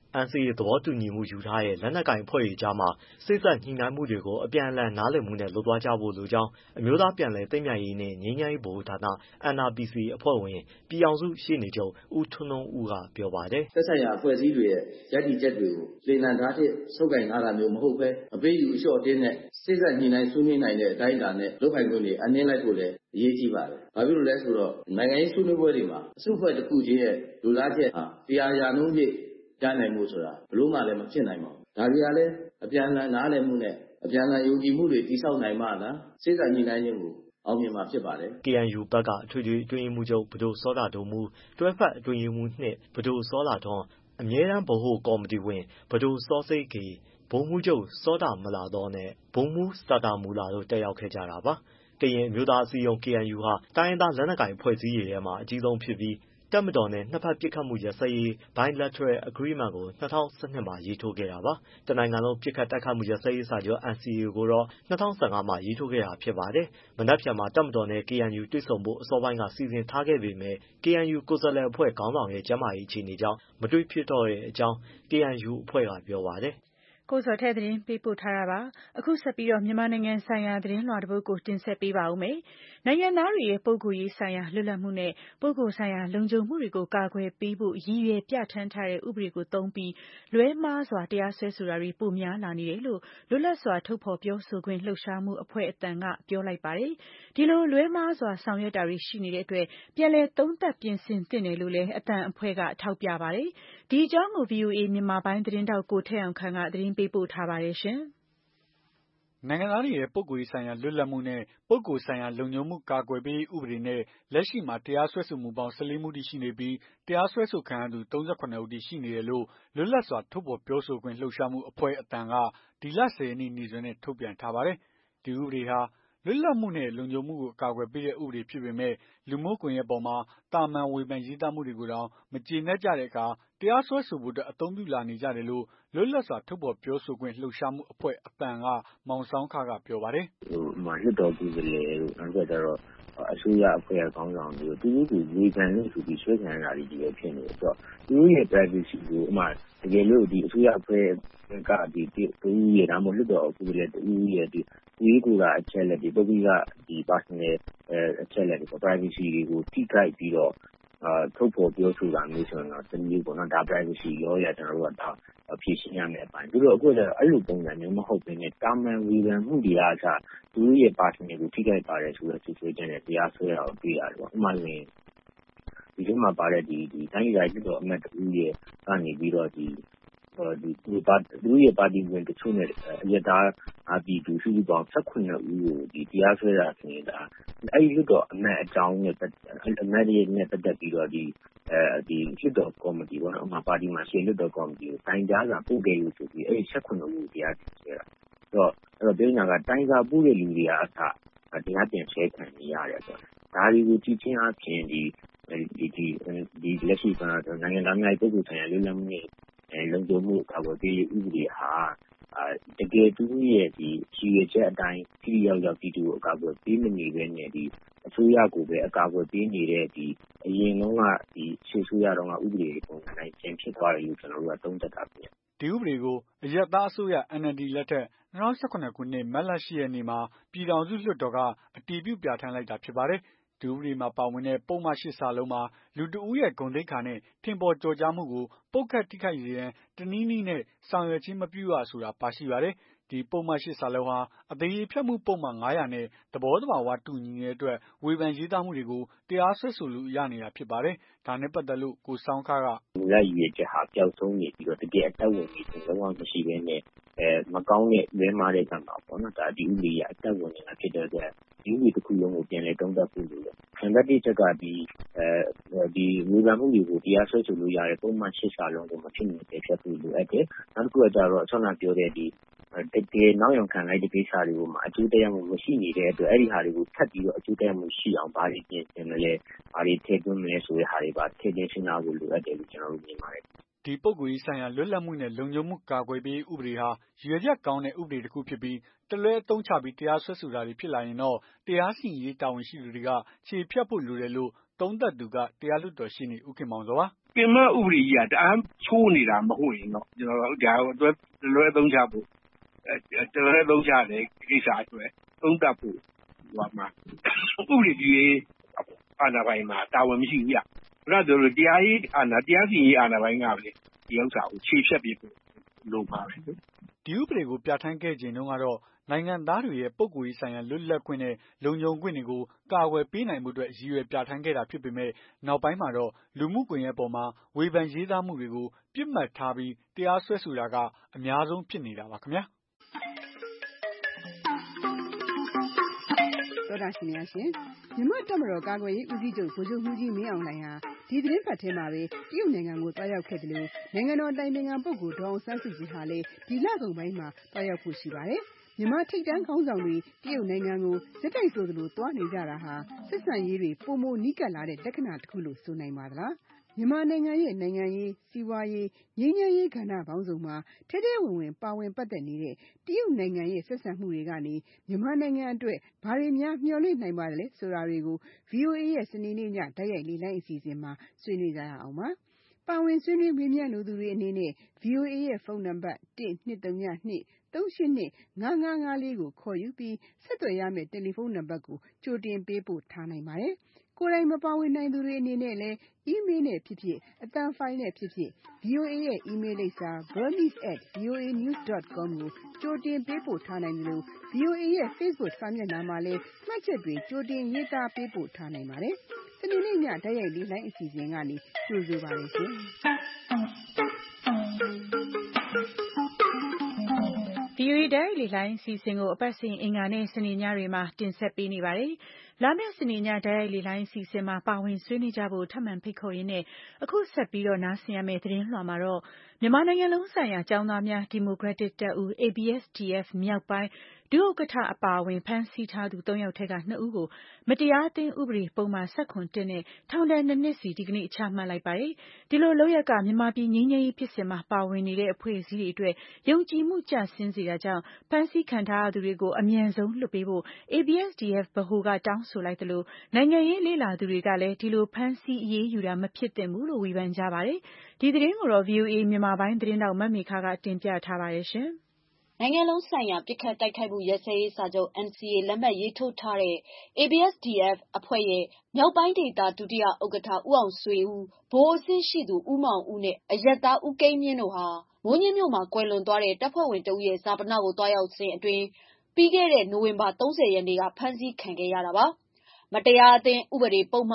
NCA သဘောတူညီမှုယူထားတဲ့ လက်နက်ကိုင်အဖွဲ့တွေကြားမှာ စေ့စပ်ညှိနှိုင်းမှုတွေကို အပြန်အလှန်နားလည်မှုနဲ့ လုပ်သွားကြဖို့လိုကြောင်း အမျိုးသားပြန်လည်သင့်မြတ်ရေးနှင့် ငြိမ်းချမ်းရေးဗဟိုဌာန NRPC အဖွဲ့ဝင် ပြည်ထောင်စုရှေ့နေချုပ် ဦးထွန်းထွန်းဦးက ပြောပါတယ်။ “သက်ဆိုင်ရာအဖွဲ့အစည်းတွေရဲ့ ရပ်တည်ချက်တွေကို လှေနံထားထစ်ဆုပ်ကိုင်ထားတာမျိုးမဟုတ်ဘဲ အပေးအယူအလျှော့အတင်းနဲ့ စေ့စပ်ညှိနှိုင်းဆွေးနွေးနိုင်တဲ့အတိုင်းအတာနဲ့ လုပ်ပိုင်ခွင့်တွေအပ်နှင်းလိုက်ဖို့လည်း အရေးကြီးပါတယ်။ ဘာဖြစ်လို့လဲဆိုတော့ နိုင်ငံရေးဆွေးနွေးပွဲတွေမှာ အစုအဖွဲ့တစ်ခုချင်းရဲ့လိုလားချက်ဟာ 100 ရာနှုန်းပြည့်ရနိုင်ဖို့ဆိုတာ ဘယ်လိုမှလည်းမဖြစ်နိုင်ပါဘူး။ ဒါတွေကလည်း အပြန်အလှန်နားလည်မှုနဲ့ အပြန်အလှန်ယုံကြည်မှုတွေတည်ဆောက်နိုင်မှသာ စေ့စပ်ညှိနှိုင်းခြင်းကို အောင်မြင်မှာဖြစ်ပါတယ်။ ” KNU ဘက်က အထွေထွေအတွင်းရေးမှူးချုပ် ပဒိုစောတာဒိုမှုး၊ တွဲဖက်အတွင်းရေးမှူး ၂ ပဒိုစောလှထွန်း၊ အမြဲတမ်းဗဟိုကော်မတီဝင် ပဒိုစောစိတ်ဂေ၊ ဗိုလ်မှူးချုပ် စောတာမလာသောနဲ့ ဗိုလ်မှူးစတာတာမူလာတို့ တက်ရောက်ခဲ့ကြတာပါ။ ကရင်အမျိုးသားအစည်းအရုံး KNU ဟာ တိုင်းရင်းသားလက်နက်ကိုင်အဖွဲ့အစည်းတွေထဲမှာ အကြီးဆုံးဖြစ်ပြီး တပ်မတော်နဲ့ နှစ်ဘက်ပစ်ခတ်မှုရပ်စဲရေး Bilateral Agreement ကို ၂၀၁၂ မှာ ရေးထိုးခဲ့တာပါ။ တနိုင်ငံလုံးပစ်ခတ်တိုက်ခိုက်မှုရပ်စဲရေးစာချုပ် NCA ကိုတော့ ၂၀၁၅ မှာ ရေးထိုးခဲ့တာဖြစ်ပါတယ်။ မနက်ဖြန်မှာ တပ်မတော်နဲ့ KNU တွေ့ဆုံဖို့ အစောပိုင်းက စီစဉ်ထားခဲ့ပေမဲ့ KNU ကိုယ်စားလှယ်အဖွဲ့ခေါင်းဆောင်ရဲ့ ကျန်းမာရေးအခြေအနေကြောင့် မတွေ့ဖြစ်တော့တဲ့အကြောင်း KNU အဖွဲ့ကပြောပါတယ်။ကိုဇော်ထက်သတင်းပေးပို့ထားတာပါ။ အခုဆက်ပြီး မြန်မာနိုင်ငံဆိုင်ရာသတင်းလွှာတပုဒ်ကို တင်ဆက်ပေးပါဦးမယ်။ နိုင်ငံသားတွေရဲ့ ပုဂ္ဂိုလ်ရေးဆိုင်ရာလွတ်လပ်မှုနဲ့ ပုဂ္ဂိုလ်ဆိုင်ရာလုံခြုံမှုတွေကို ကာကွယ်ပေးဖို့ ရည်ရွယ်ပြဌာန်းထားတဲ့ ဥပဒေကိုသုံးပြီး လွဲမှားစွာ တရားစွဲဆိုတာတွေ ပိုများလာနေတယ်လို့ လွတ်လပ်စွာထုတ်ဖော်ပြောဆိုခွင့်လှုပ်ရှားမှုအဖွဲ့ အသံက ပြောလိုက်ပါတယ်။ ဒီလိုလွဲမှားစွာဆောင်ရွက်တာတွေရှိနေတဲ့အတွက် ပြန်လည်သုံးသပ်ပြင်ဆင်သင့်တယ်လို့လည်း အသံအဖွဲ့က ထောက်ပြပါတယ်။ ဒီအကြောင်းကို ဗွီအိုအေမြန်မာပိုင်းသတင်းထောက် ကိုထက်အောင်ခန့်က သတင်းပေးပို့ထားပါတယ်။နိုင်ငံသားတွေရဲ့ ပုဂ္ဂိုလ်ရေးဆိုင်ရာလွတ်လပ်မှုနဲ့ ပုဂ္ဂိုလ်ဆိုင်ရာလုံခြုံမှုကာကွယ်ပေးရေးဥပဒေနဲ့ လက်ရှိမှာ တရားစွဲဆိုမှုပေါင်း ၁၄ မှုထိရှိနေပြီး တရားစွဲဆိုခံရသူ ၃၇ ဦးထိရှိနေတယ်လို့ လွတ်လပ်စွာထုတ်ဖော်ပြောဆိုခွင့်လှုပ်ရှားမှုအဖွဲ့ အသံက ဒီလ ၁၀ ရက်နေ့ နေ့စွဲနဲ့ ထုတ်ပြန်ထားပါတယ်။ ဒီဥပဒေဟာ လွတ်လပ်မှုနဲ့ လုံခြုံမှုကို အကာအကွယ်ပေးတဲ့ ဥပဒေဖြစ်ပေမဲ့ လူမှုကွန်ရက်ပေါ်မှာ သာမန်ဝေဖန်ရေးသားမှုတွေကိုတောင် မကျေနပ်ကြတဲ့အခါ တရားစွဲဆိုဖို့အတွက် အသုံးပြုလာနေကြတယ်လို့ လွတ်လပ်စွာထုတ်ဖော်ပြောဆိုခွင့်လှုပ်ရှားမှုအဖွဲ့ အသံက မောင်ဆောင်းခက ပြောပါတယ်။ “လွှတ်တော်ကိုယ်စားလှယ်တို့ အစိုးရအဖွဲ့ကခေါင်းဆောင်တွေတို့ သူတို့ကိုဝေဖန်လို့ဆိုပြီး စွဲခံရတာတွေချည်းပဲဖြစ်နေတယ်။ သူတို့ရဲ့ privacy ကို တကယ်လို့ အစိုးရအဖွဲ့က တဦးရဲ့ လွှတ်တော်ကိုယ်စားလှယ်တဦးရဲ့ ကိုယ်ရေးကိုယ်တာအချက်အလက်တွေ ပုဂ္ဂလိက personal အချက်အလက်တွေ privacy တွေကို ထိခိုက်ပြီးတော့ ထုတ်ဖော်ပြောဆိုတာမျိုးဆိုရင်တော့ တမျိုးပေါ့နော်။ ဒါ privacy law အရ ဖြေရှင်းရမယ့်အပိုင်း။ အခုကျတော့ အဲ့လိုပုံစံမျိုးမဟုတ်ဘဲနဲ့ သာမန်ဝေဖန်မှုတွေကအစ သူတို့ရဲ့ personal ကို ထိခိုက်ပါတယ်ဆိုတဲ့ စွပ်စွဲချက်နဲ့ တရားစွဲတာကို တွေ့ရတယ်ပေါ့။ ဥပမာဆိုရင် ဒီထဲမှာပါတဲ့ တိုင်းဒေသကြီးလွှတ်တော်အမတ်တဦးကနေပြီးတော့ သူတို့ရဲ့ပါတီဝင်တချို့နဲ့ အရပ်သားပြည်သူ စုစုပေါင်း ၁၇ ဦးကို တရားစွဲတာဆိုရင် အဲ့လွှတ်တော်အမတ်အကြောင်းနဲ့ ပတ်သက်ပြီးတော့ လွှတ်တော်ကော်မတီပေါ့နော် ပါတီမှာရှိတဲ့ လွှတ်တော်ကော်မတီကို တိုင်ကြားစာပို့ခဲ့လို့ဆိုပြီး အဲ့ ၁၇ ဦးကို တရားစွဲတာ။ ပြောချင်တာက တိုင်စာပို့တဲ့သူတွေကအစ တရားပြန်စွဲခံနေရတယ်ပေါ့။ ဒါတွေကိုကြည့်ခြင်းအားဖြင့် လက်ရှိနိုင်ငံသားများ၏ ပုဂ္ဂိုလ်ဆိုင်ရာလွတ်လပ်မှုနှင့် လုံခြုံမှုကို ကာကွယ်ပေးရေးဥပဒေဟာ တကယ်သူတို့ရဲ့ ရည်ရွယ်ချက်အတိုင်း ထိထိရောက်ရောက် ပြည်သူကို အကာအကွယ်ပေးမနေဘဲနဲ့ အစိုးရကိုပဲ အကာအကွယ်ပေးနေတဲ့ အရင်တုန်းက စစ်အစိုးရတုန်းက ဥပဒေပုံစံအတိုင်း ပြန်ဖြစ်သွားတယ်လို့ ကျွန်တော်တို့က သုံးသပ်တာခင်ဗျ။ ” ဒီဥပဒေကို အရပ်သားအစိုးရ NLD လက်ထက် ၂၀၁၇ ခုနှစ် မတ်လ ၈ ရက်နေ့မှာ ပြည်ထောင်စုလွှတ်တော်က အတည်ပြုပြဌာန်းလိုက်တာဖြစ်ပါတယ်။ ဒီဥပဒေမှာပါဝင်တဲ့ ပုဒ်မ ၈ မှာ လူတစ်ဦးရဲ့ ဂုဏ်သိက္ခာနဲ့ ထင်ပေါ်ကျော်ကြားမှုကို ပုတ်ခတ်ထိခိုက်စေရန် တနည်းနည်းနဲ့ ဆောင်ရွက်ခြင်းမပြုရဆိုတာ ပါရှိပါတယ်။ ဒီပုဒ်မ ၈ ဟာ အသရေဖျက်မှုပုဒ်မ ၅၀၀ နဲ့ သဘောသဘာဝတူညီနေတဲ့အတွက် ဝေဖန်ရေးသားမှုတွေကို တရားစွဲဆိုလို့ရနေတာဖြစ်ပါတယ်။ ဒါနဲ့ပတ်သက်လို့ ကိုဆောင်းခကမူလရည်ရွယ်ချက်ဟာ ပျောက်ဆုံးနေပြီးတော့ တကယ်အသက်ဝင်ခြင်းလုံးဝမရှိဘဲနဲ့ မကောင်းတဲ့ လွဲမှားတဲ့ဘက်မှာပေါ့နော် ဒီဥပဒေအရ အသက်ဝင်နေတာဖြစ်တဲ့အတွက် ဒီဥပဒေတခုလုံးကို ပြန်လည်သုံးသပ်ဖို့လိုတယ်။ နံပါတ် ၁ အချက်က ဝေဖန်မှုတွေကို တရားစွဲဆိုလို့ရတဲ့ ပုဒ်မ ၈ ကို မဖြစ်မနေပယ်ဖျက်ဖို့လိုအပ်တယ်။ နောက်တခုကကျတော့ ခုနကပြောတဲ့ တကယ်နောက်ယောင်ခံလိုက်တဲ့ကိစ္စတွေပေါ်မှာ အကျိုးသက်ရောက်မှုမရှိနေတဲ့အတွက် အဲ့ဒီဟာတွေကို ထပ်ပြီးတော့ အကျိုးသက်ရောက်မှုရှိအောင် ဘာတွေပြင်ဆင်မလဲ ဘာတွေထည့်သွင်းမလဲဆိုတဲ့ဟာတွေပါ ထည့်သွင်းစဉ်းစားဖို့လိုအပ်တယ်လို့ ကျွန်တော်တို့မြင်ပါတယ်။ ” ဒီပုဂ္ဂိုလ်ရေးဆိုင်ရာလွတ်လပ်မှုနဲ့ လုံခြုံမှုကာကွယ်ပေးရေးဥပဒေဟာ ရည်ရွယ်ချက်ကောင်းတဲ့ ဥပဒေတခုဖြစ်ပြီး တလွဲအသုံးချပြီး တရားစွဲဆိုတာတွေဖြစ်လာရင်တော့ တရားစီရင်ရေးတာဝန်ရှိသူတွေက ချေဖျက်ဖို့လိုတယ်လို့ သုံးသပ်သူက တရားလွှတ်တော်ရှေ့နေ ဦးခင်မောင်ဇော်ပါ။ပင်မဥပဒေကြီးကတအားချိုးနေတာမဟုတ်ရင်တော့ကျွန်တော်တို့ဒါကိုလွယ်သုံးချဖို့လွယ်သုံးချတဲ့ကိစ္စအတွက်သုံးသပ်ဖို့ဟိုမှာဥပဒေကြီးအာဏာပိုင်မှာတာဝန်မရှိဘူးဗျ။ဒါဆိုလို့တရားစီရင်ရေးအာဏာပိုင်ကပဲဒီဥစ္စာကိုခြေဖြတ်ပြီးလိုပါပဲ။ဒီဥပဒေကိုပြဋ္ဌာန်းခဲ့ချိန်တုန်းကတော့နိုင်ငံသားတွေရဲ့ပုဂ္ဂိုလ်ရေးဆိုင်ရာလွတ်လပ်ခွင့်နဲ့လုံခြုံခွင့်တွေကိုကာကွယ်ပေးနိုင်မှုအတွက်ရည်ရွယ်ပြဋ္ဌာန်းခဲ့တာဖြစ်ပေမဲ့နောက်ပိုင်းမှာတော့လူမှုကွန်ရက်ပေါ်မှာဝေဖန်ရေးသားမှုတွေကိုပြစ်မှတ်ထားပြီးတရားစွဲဆိုတာကအများဆုံးဖြစ်နေတာပါခင်ဗျာ။သောတာရှင်များရှင်မြန်မာတပ်မတော်ကာကွယ်ရေးဦးစီးချုပ်ဗိုလ်ချုပ်မှူးကြီးမင်းအောင်လှိုင်ဟာဒီသတင်းပတ်ထဲမှာပဲတရုတ်နိုင်ငံကိုတွားရောက်ခဲ့တယ်လို့နိုင်ငံတော်တိုင်ပင်ခံပုဂ္ဂိုလ်ဒေါ်အောင်ဆန်းစုကြည်ဟာလည်းဒီလကုန်ပိုင်းမှာတွားရောက်ဖို့ရှိပါတယ်။မြန်မာထိပ်တန်းခေါင်းဆောင်တွေတရုတ်နိုင်ငံကိုစစ်တိုက်ဆိုသလိုတွားနေကြတာဟာဆက်ဆံရေးတွေပိုမိုနီးကပ်လာတဲ့လက္ခဏာတစ်ခုလို့ဆိုနိုင်ပါသလား။မြန်မာနိုင်ငံရဲ့နိုင်ငံရေးစီးပွားရေးငြိမ်းချမ်းရေးကဏ္ဍပေါင်းစုံမှာထဲထဲဝင်ဝင်ပါဝင်ပတ်သက်နေတဲ့တရုတ်နိုင်ငံရဲ့ဆက်ဆံမှုတွေကနေမြန်မာနိုင်ငံအတွက်ဘာတွေများမျှော်လင့်နိုင်ပါသလဲဆိုတာတွေကို VOA ရဲ့စနေနေ့ညတိုက်ရိုက်လေ့လာအစီအစဉ်မှာဆွေးနွေးကြရအောင်ပါ။ပါဝင်ဆွေးနွေးမေးမြန်းလိုသူတွေအနေနဲ့ VOA ရဲ့ဖုန်းနံပါတ်123255554ကိုခေါ်ယူပြီးဆက်သွယ်ရမယ့်တယ်လီဖုန်းနံပါတ်ကိုကြိုတင်ပေးပို့ထားနိုင်ပါတယ်။ကိုယ်တိုင်မပါဝင်နိုင်သူတွေအနေနဲ့လည်း email နဲ့ဖြစ်ဖြစ်အသံဖိုင်နဲ့ဖြစ်ဖြစ် VOA ရဲ့ email လိပ်စာ burmese@voanews.com ကိုကြိုတင်ပေးပို့ထားနိုင်တယ်လို့ VOA ရဲ့ Facebook စာမျက်နှာမှာလည်းမှတ်ချက်တွေကြိုတင်ရေးသားပေးပို့ထားနိုင်ပါတယ်။စနေနေ့ညတိုက်ရိုက်လေ့လာအစီအစဉ်ကနေကြိုဆိုပါရစေ။ VOA တိုက်ရိုက်လေ့လာအစီအစဉ်ကိုအပတ်စဉ်အင်္ဂါနဲ့စနေညတွေမှာတင်ဆက်ပေးနေပါတယ်။လာမယ့်စနေညတိုက်ရိုက်လေ့လာအစီအစဉ်မှာပါဝင်ဆွေးနွေးကြဖို့ထပ်မံဖိတ်ခေါ်ရင်းနဲ့အခုဆက်ပြီးနားဆင်ရမယ့်သတင်းလွှာမှာတော့မြန်မာနိုင်ငံလုံးဆိုင်ရာကျောင်းသားများဒီမိုကရက်တစ်တပ်ဦး ABSDF မြောက်ပိုင်းဒုဥက္ကဋ္ဌအပါအဝင်ဖမ်းဆီးထားသူ3ယောက်ထက်က2ဦးကိုမတရားအသင်းဥပဒေပုံမှန်17နဲ့ထောင်ဒဏ်2နှစ်စီဒီကနေ့ချမှတ်လိုက်ပါတယ်။ဒီလိုလုပ်ရက်ကမြန်မာပြည်ငြိမ်းချမ်းရေးဖြစ်စဉ်မှာပါဝင်နေတဲ့အဖွဲ့အစည်းတွေအတွက်ယုံကြည်မှုကျဆင်းစေတာကြောင့်ဖမ်းဆီးခံထားရသူတွေကိုအမြန်ဆုံးလွှတ်ပေးဖို့ ABSDF ဗဟိုကတောင်းဆိုလိုက်သလိုနိုင်ငံရေးလေ့လာသူတွေကလည်းဒီလိုဖမ်းဆီးအရေးယူတာမဖြစ်သင့်ဘူးလို့ဝေဖန်ကြပါတယ်။ဒီသတင်းကိုတော့ VOA မြန်မာပိုင်းသတင်းတောက်မမေခကတင်ပြထားပါတယ်။နိုင်ငံလုံးဆိုင်ရာပစ်ခတ်တိုက်ခိုက်မှုရပ်စဲရေးစာချုပ် NCA လက်မှတ်ရေးထိုးထားတဲ့ ABSDF အဖွဲ့ရဲ့မြောက်ပိုင်းဒေသဒုတိယဥက္ကဋ္ဌဦးအောင်ဆွေဦး၊ဗိုလ်အဆင့်ရှိသူဦးမောင်ဦးနဲ့အရပ်သားဦးကိန်းမြင့်တို့ဟာမိုးညှင်းမြို့မှာကွယ်လွန်သွားတဲ့တပ်ဖွဲ့ဝင်တဦးရဲ့ဈာပနကိုသွားရောက်စဉ်အတွင်းပြီးခဲ့တဲ့နိုဝင်ဘာ30ရက်နေ့ကဖမ်းဆီးခံခဲ့ရတာပါ။မတရားအသင်းဥပဒေပုဒ်မ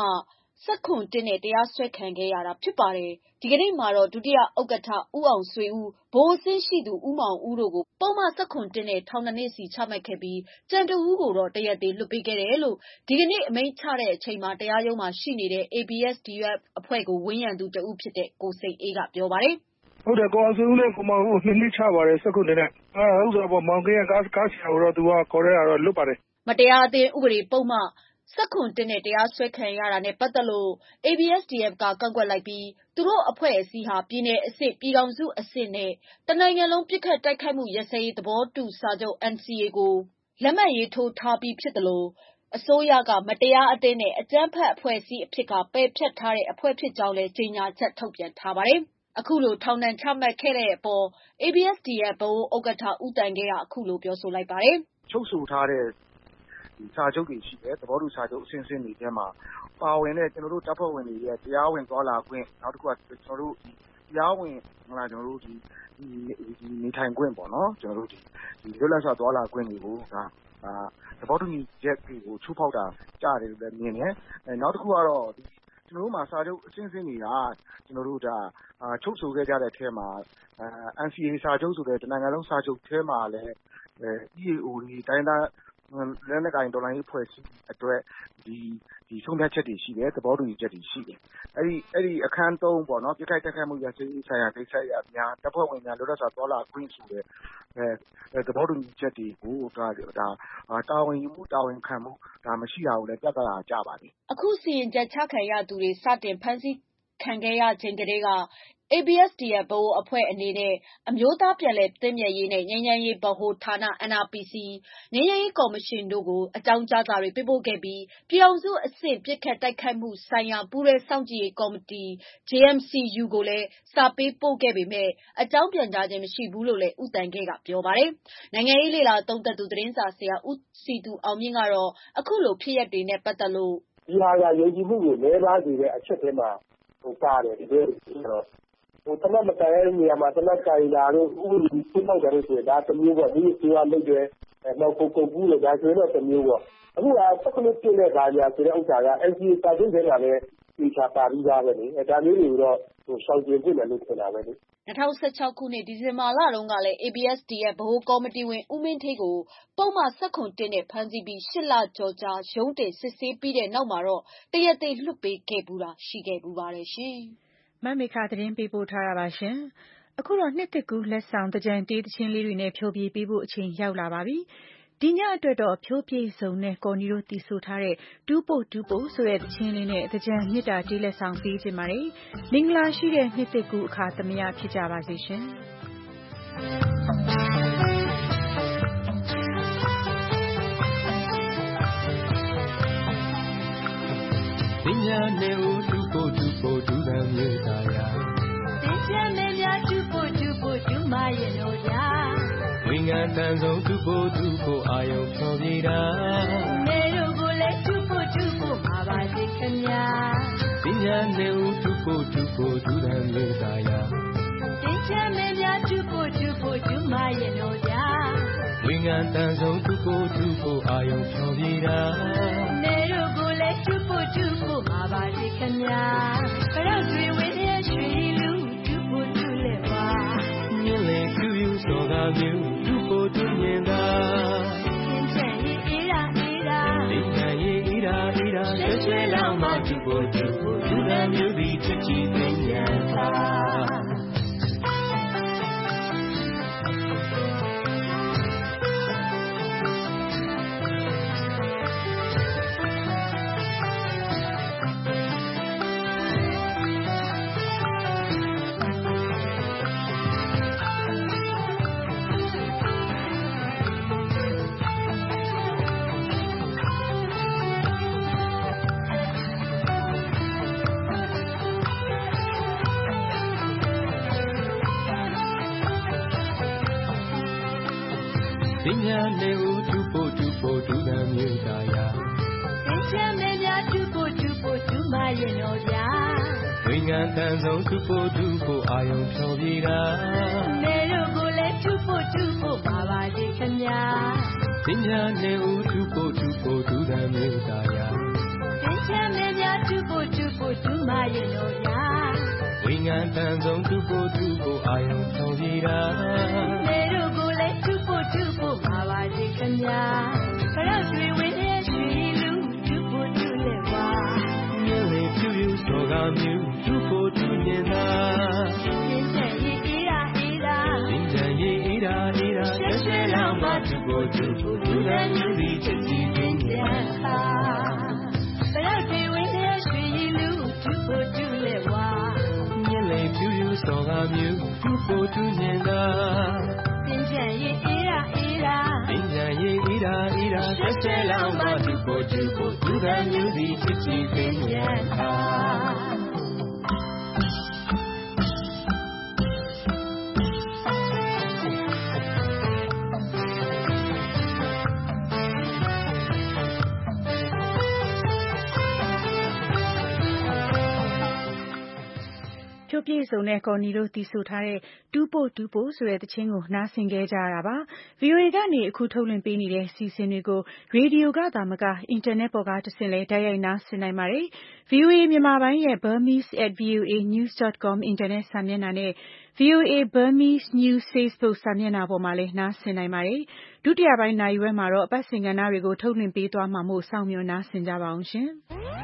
17နဲ့တရားစွဲခံခဲ့ရတာဖြစ်ပါတယ်။ဒီကနေ့မှာတော့ဒုတိယဥက္ကဋ္ဌဦးအောင်ဆွေဦး၊ဗိုလ်အဆင့်ရှိသူဦးမောင်ဦးတို့ကိုပုဒ်မ17နဲ့ထောင်2နှစ်စီချမှတ်ခဲ့ပြီးကျန်တဦးကိုတော့တရားသေလွှတ်ပေးခဲ့တယ်လို့ဒီကနေ့အမိန့်ချတဲ့အချိန်မှာတရားရုံးမှာရှိနေတဲ့ ABSDF အဖွဲ့ကိုဝန်းရံသူတဦးဖြစ်တဲ့ကိုစိန်အေးကပြောပါတယ်။ "ဟုတ်တယ်ကိုအောင်ဆွေဦးနဲ့ကိုမောင်ဦး2နှစ်ချပါတယ်17နှစ်နဲ့မောင်ကင်းကကားဆရာကိုတော့သူကခေါ်တဲ့ကတော့လွတ်ပါတယ်။မတရားအသင်းဥပဒေပုဒ်မ17နဲ့တရားစွဲခံရတာနဲ့ပတ်သက်လို့ ABSDF ကကန့်ကွက်လိုက်ပြီးသူတို့အဖွဲ့အစည်းဟာပြည်နယ်အဆင့်ပြည်ထောင်စုအဆင့်နဲ့တနိုင်ငံလုံးပစ်ခတ်တိုက်ခိုက်မှုရပ်စဲရေးသဘောတူစာချုပ် NCA ကိုလက်မှတ်ရေးထိုးထားပြီးဖြစ်သလိုအစိုးရကမတရားအသင်းနဲ့အကြမ်းဖက်အဖွဲ့အစည်းအဖြစ်ကပယ်ဖျက်ထားတဲ့အဖွဲ့ဖြစ်ကြောင်းလည်းကြေညာချက်ထုတ်ပြန်ထားပါတယ်။အခုလိုထောင်ဒဏ်ချမှတ်ခဲ့တဲ့အပေါ် ABSDF ဗဟိုဥက္ကဋ္ဌဦးတိုင်ခဲကအခုလိုပြောဆိုလိုက်ပါတယ်။"ချုပ်ဆိုထားတဲ့စာချုပ်တွေရှိတယ်သဘောတူစာချုပ်အဆင့်ဆင့်တွေထဲမှာပါဝင်တဲ့ကျွန်တော်တို့တပ်ဖွဲ့ဝင်တွေရဲ့တရားဝင်သွားလာခွင့်နောက်တစ်ခုကကျွန်တော်တို့တရားဝင်နေထိုင်ခွင့်ပေါ့နော်ကျွန်တော်တို့လွတ်လပ်စွာသွားလာခွင့်တွေကိုသဘောတူညီချက်တွေကိုချိုးဖောက်တာကြားတယ်လို့လည်းမြင်တယ်နောက်တစ်ခုကတော့ကျွန်တော်တို့မှာစာချုပ်အဆင့်ဆင့်တွေကကျွန်တော်တို့ချုပ်ဆိုခဲ့ကြတဲ့အထဲမှာNCA စာချုပ်ဆိုတဲ့တနိုင်ငံလုံးစာချုပ်ထဲမှာလည်း EAO တွေတိုင်းသားလက်နက်ကိုင်တော်လှန်ရေးအဖွဲ့အစည်းအတွက်ဒီဆုံးဖြတ်ချက်တွေရှိတယ်သဘောတူညီချက်တွေရှိတယ်အဲ့ဒီအခန်း3ပေါ့နော်ပြစ်ခိုက်တိုက်ခိုက်မှုရပ်စဲရေးဆိုင်ရာကိစ္စရပ်များတပ်ဖွဲ့ဝင်များလွတ်လပ်စွာသွားလာခွင့်ဆိုတဲ့သဘောတူညီချက်တွေကိုတာဝန်ယူမှုတာဝန်ခံမှုမရှိတာကိုလည်းပြသတာကြပါတယ်။အခုစီရင်ချက်ချခံရသူတွေစတင်ဖမ်းဆီးခံခဲ့ရချိန်ကတည်းက ABSDF ဗဟိုအဖွဲ့အနေနဲ့အမျိုးသားပြန်လည်သင့်မြတ်ရေးနဲ့ငြိမ်းချမ်းရေးဗဟိုဌာန NRPC ငြိမ်းချမ်းရေးကော်မရှင်တို့ကိုအကြောင်းကြားစာတွေပေးပို့ခဲ့ပြီးပြည်ထောင်စုအဆင့်ပစ်ခတ်တိုက်ခိုက်မှုဆိုင်ရာပူးတွဲစောင့်ကြည့်ရေးကော်မတီ JMC-U ကိုလည်းစာပေးပို့ခဲ့ပေမဲ့အကြောင်းပြန်ကြားခြင်းမရှိဘူးလို့လည်းဦးသန်ခဲကပြောပါတယ်။နိုင်ငံရေးလေလာသုံးသပ်သူသတင်းစာဆရာဦးစီသူအောင်မြင့်ကတော့အခုလိုဖြစ်ရပ်တွေနဲ့ပတ်သက်လို့ဒီဟာကယုံကြည်မှုကိုနည်းပါးစေတဲ့အချက်ထဲမှာပါတယ်ဒီလိုဆိုတော့တနက်မတိုင်တဲ့နေရာမှာတနက်ကင်လာတို့ဥပဒေကိုပေါက်တယ်လို့ဆိုရင်ဒါတစ်မျိုးပေါ့ဒီဆိုတာလုပ်တယ်နောက်ကိုကူလို့ဒါဆိုတော့တစ်မျိုးပေါ့အခုက17ပြည့်တဲ့ဒါညာဆိုတဲ့ဥစ္စာက NCA စာချုပ်ထဲမှာလည်းဒီချာပါပြီးသားပဲလေဒါမျိုးတွေတော့ရှောင်ကျဉ်ပြင်တယ်လို့ထင်တာပဲလေ 2016ခုနှစ်ဒီဇင်ဘာလတုန်းကလည်း ABSDF ဗဟိုကော်မတီဝင်ဦးမင်းဌေးကိုပုံမှန်17နဲ့ဖမ်းဆီးပြီး8လကျော်ကြာရုံးတင်စစ်ဆေးပြီးတဲ့နောက်မှာတော့တရက်သိလွှတ်ပေးခဲ့ဘူးတာရှိခဲ့ဘူးပါတယ်ရှင်။မမေခသတင်းပေးပို့ထားတာပါရှင်။အခုတော့နှစ်သစ်ကူးလက်ဆောင်တကြံတေးသချင်းလေးတွေနဲ့ဖြိုပြပေးဖို့အချိန်ရောက်လာပါပြီ။ဒီညအတွက်တော့ဖြိုးပြည့်စုံနဲ့ကော်နီတို့တီးဆိုထားတဲ့တူးပို့ဆိုတဲ့သချင်းလေးနဲ့တကြံမြစ်တာတေးလက်ဆောင်ပေးခြင်းပါတယ်။မင်္ဂလာရှိတဲ့နှစ်သစ်ကူးအခါသမယဖြစ်ကြပါစေရှင်။ပညာနဲ့ဦးတူဖို့ဒုရမြေသာယာသင်္ချာမေများတူဖို့ဒုမရဲ့လို့ရာဝိညာဉ်တန်ဆုံးတူဖို့အာယုံဆောင်ပြေတာနေတို့ကိုလည်းတူဖို့မှာပါစေခင်ဗျာပညာနဲ့ဦးတူဖို့ဒုရမြေသာယာသင်္ချာမေများတူဖို့ဒုမရဲ့လို့ရာဝိညာဉ်တန်ဆုံးတူဖို့အာယုံဆောင်ပြေတာနေတို့ကိုလည်းတူဖို့မှာပါစေခင်ဗျာဘရော့တွေဝေးတဲ့ရွှေလူတူဖို့လက်ပါမြင်လေကျူးယူစောကမျိုးတူဖို့မြင်တာသင်ချင်အေးရာသင်ချင်အေးရာရွှေလောင်မှတူဖို့ဒုရမျိုးဒီချစ်ချစ်ပင်ရတာပညာနဲ့ဦးတူဖို့ဒုရမြေသာယာသင်္ချာမေများတူဖို့ဒုမရဲ့လို့ရာဝိညာဉ်တန်ဆုံးတူဖို့အာယုံဆောင်ပြေတာနေတို့ကိုလည်းတူဖို့ပါပါစေခင်ဗျာပညာနဲ့ဦးတူဖို့ဒုရမြေသာယာသင်္ချာမေများတူဖို့ဒုမရဲ့လို့ရာဝိညာဉ်တန်ဆုံးတူဖို့အာယုံဆောင်ပြေတာနေတို့ကိုလည်းတူဖို့ပါပါစေခင်ဗျာဘရော့တွေဝေးတဲ့ရွှေလူတူဖို့လက်ပါမြင်လေကျူးယူစောကမျိုးတူဖို့မြင်တာသင်ချင်အေးရာသင်ချင်အေးရာရွှေလောင်မှတူဖို့ဒုရမျိုးဒီချစ်စီပင်ရတာဘရော့တွေဝေးတဲ့ရွှေလူတူဖို့လက်ပါမြင်လေကျူးယူစောကမျိုးတူဖို့မြင်တာသင်ချင်အေးရာသင်ချင်အေးရာရွှေလောင်မှတူဖို့ဒုရမျိုးဒီချစ်စီပင်ရတာဖြိုးပြည့်စုံနဲ့ကော်နီတို့တီးဆိုထားတဲ့တူးပို့ဆိုတဲ့သချင်းကိုနားဆင်ခဲ့ကြရတာပါ။ VOA ကနေအခုထုတ်လွှင့်ပေးနေတဲ့စီစဉ်တွေကိုရေဒီယိုကသာမကအင်တာနက်ပေါ်ကတဆင့်လည်းတိုက်ရိုက်နားဆင်နိုင်ပါတယ်။ VOA မြန်မာပိုင်းရဲ့ burmese@voanews.com အင်တာနက်စာမျက်နှာနဲ့ VOA Burmese News Facebook စာမျက်နှာပေါ်မှာလည်းနားဆင်နိုင်ပါတယ်။ဒုတိယပိုင်းနာရီဝက်မှာတော့အပတ်စဉ်ကဏ္ဍတွေကိုထုတ်လွှင့်ပေးသွားမှာမို့စောင့်မျှော်နားဆင်ကြပါအောင်ရှင်။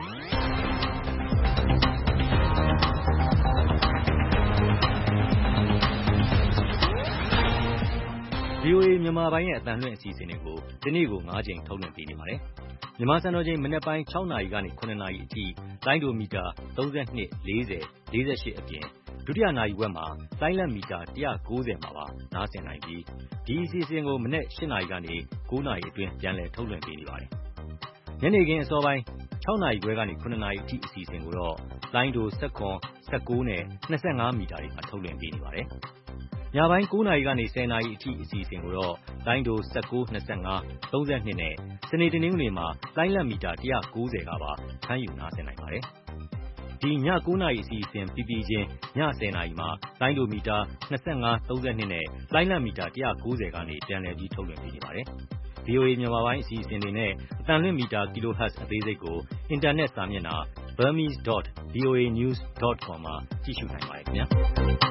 VOA မြန်မာပိုင်းရဲ့အသံလွှင့်အစီအစဉ်တွေကိုဒီနေ့ကို9ချိန်ထုတ်လွှင့်ပေးနေပါတယ်။မြန်မာစံတော်ချိန်မနက်ပိုင်း6နာရီကနေ9နာရီအထိလိုင်းဒိုမီတာ32 40 48အပြင်ဒုတိယနာရီဝက်မှာလိုင်းလံမီတာ190မှာပါနားဆင်နိုင်ပြီးဒီအစီအစဉ်ကိုမနေ့8နာရီကနေ9နာရီအတွင်းပြန်လည်ထုတ်လွှင့်ပေးနေပါတယ်။ညနေခင်းအစောပိုင်း6နာရီခွဲကနေ9နာရီအထိအစီအစဉ်ကိုတော့လိုင်းတို17 19နဲ့25မီတာတွေမှာထုတ်လွှင့်ပေးနေပါတယ်။ညပိုင်း9နာရီကနေ10နာရီအထိအစီအစဉ်ကိုတော့လိုင်းတို19 25 32နဲ့စနေတနင်္ဂနွေမှာလိုင်းလံမီတာ190ကပါဖမ်းယူနားဆင်နိုင်ပါတယ်။ဒီည9နာရီအစီအစဉ်ပြီးပြီးချင်းည10နာရီမှာလိုင်းတိုမီတာ25 32နဲ့လိုင်းလံမီတာ190ကနေပြန်လည်ပြီးထုတ်လွှင့်ပေးနေပါတယ်။ VOA မြန်မာပိုင်းအစီအစဉ်တွေနဲ့အသံလွှင့်မီတာ kHz အသေးစိတ်ကိုအင်တာနက်စာမျက်နှာ burmese.voanews.com မှာကြည့်ရှုနိုင်ပါတယ်ခင်ဗျာ။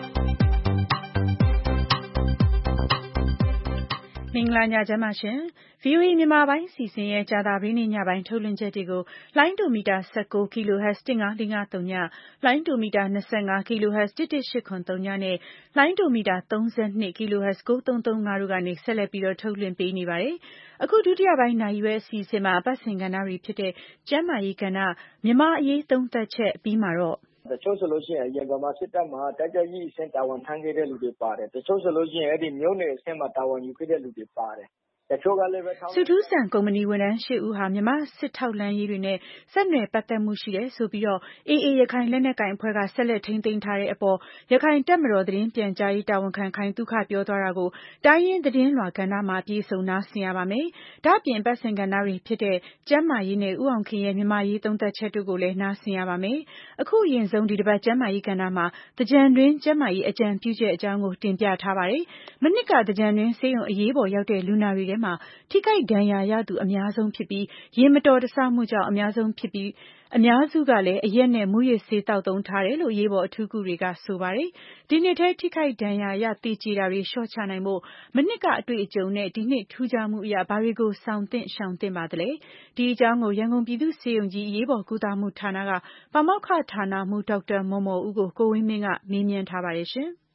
မင်္ဂလာညချမ်းပါရှင် VOA မြန်မာပိုင်းအစီအစဉ်ရဲ့ကြာသပတေးနေ့ညပိုင်းထုတ်လွှင့်ချက်တွေကိုလိုင်းတိုမီတာ19 kHz 15530ညလိုင်းတိုမီတာ25 kHz 11803ညနဲ့လိုင်းတိုမီတာ32 kHz 9335တို့ကနေဆက်လက်ပြီးတော့ထုတ်လွှင့်ပေးနေပါတယ်။အခုဒုတိယပိုင်းနာရီဝဲအစီအစဉ်မှာအပတ်စဉ်ကဏ္ဍတွေဖြစ်တဲ့ကျန်းမာရေးကဏ္ဍမြန်မာအရေးသုံးသပ်ချက်ပြီးမှာတော့တချို့ဆိုလို့ရှိရင်ရန်ကုန်မှာစစ်တပ်မှာတိုက်ကြကြီးအဆင့်တာဝန်ထမ်းခဲ့တဲ့လူတွေပါတယ်တချို့ဆိုလို့ရှိရင်အဲ့ဒီမြို့နယ်အဆင့်မှာတာဝန်ယူခဲ့တဲ့လူတွေပါတယ်တချို့ကလည်းပဲစုထူးဆန်ကုမ္ပဏီဝန်ထမ်း8ဦးဟာမြန်မာစစ်ထောက်လှမ်းရေးတွေနဲ့ဆက်နွယ်ပတ်သက်မှုရှိတယ်ဆိုပြီးတော့ AA ရခိုင်လက်နက်ကိုင်အဖွဲ့ကဆက်လက်ထိန်းသိမ်းထားတဲ့အပေါ်ရခိုင်တပ်မတော်သတင်းပြန်ကြားရေးတာဝန်ခံခိုင်သုခပြောသွားတာကိုတိုင်းရင်းသတင်းလွှာကဏ္ဍမှာပြေဆုံးနားဆင်ရပါမယ်။ဒါ့အပြင်ပတ်စင်ကဏ္ဍတွေဖြစ်တဲ့ကျန်းမာရေးနဲ့ဥအောင်ခင်ရဲ့မြန်မာရေးသုံးသက်ချက်တို့ကိုလည်းနားဆင်ရပါမယ်။အခုအရင်ဆုံးဒီတစ်ပတ်ကျန်းမာရေးကဏ္ဍမှာသကြံတွင်ကျန်းမာရေးအကြံပြုချက်အကြောင်းကိုတင်ပြထားပါတယ်။မနှစ်ကသကြံတွင်ဆေးရုံအရေးပေါ်ရောက်တဲ့လူနာတွေထဲမှာထိခိုက်ဒဏ်ရာရသူအများဆုံးဖြစ်ပြီးရင်မတော်တဆမှုကြောင့်အများဆုံးဖြစ်ပြီးအများစုကလည်းအရက်နဲ့မူရစ်ဆေးတောက်သုံးထားတယ်လို့ရေးပေါ်အထူးကုတွေကဆိုပါတယ်။ဒီနှစ်ထဲထိခိုက်ဒဏ်ရာရသေကြေတာတွေလျှော့ချနိုင်ဖို့မနှစ်ကအတွေ့အကြုံနဲ့ဒီနှစ်ထူးခြားမှုအရာဘာတွေကိုဆောင်သင့်ရှောင်သင့်ပါသလဲ။ဒီအကြောင်းကိုရန်ကုန်ပြည်သူ့ဆေးရုံကြီးအရေးပေါ်ကုသမှုဌာနကပါမောက္ခဌာနမှူးဒေါက်တာမော်မော်ဦးကိုကိုဝင်းမင်းကမေးမြန်းထားပါတယ်ရှင်။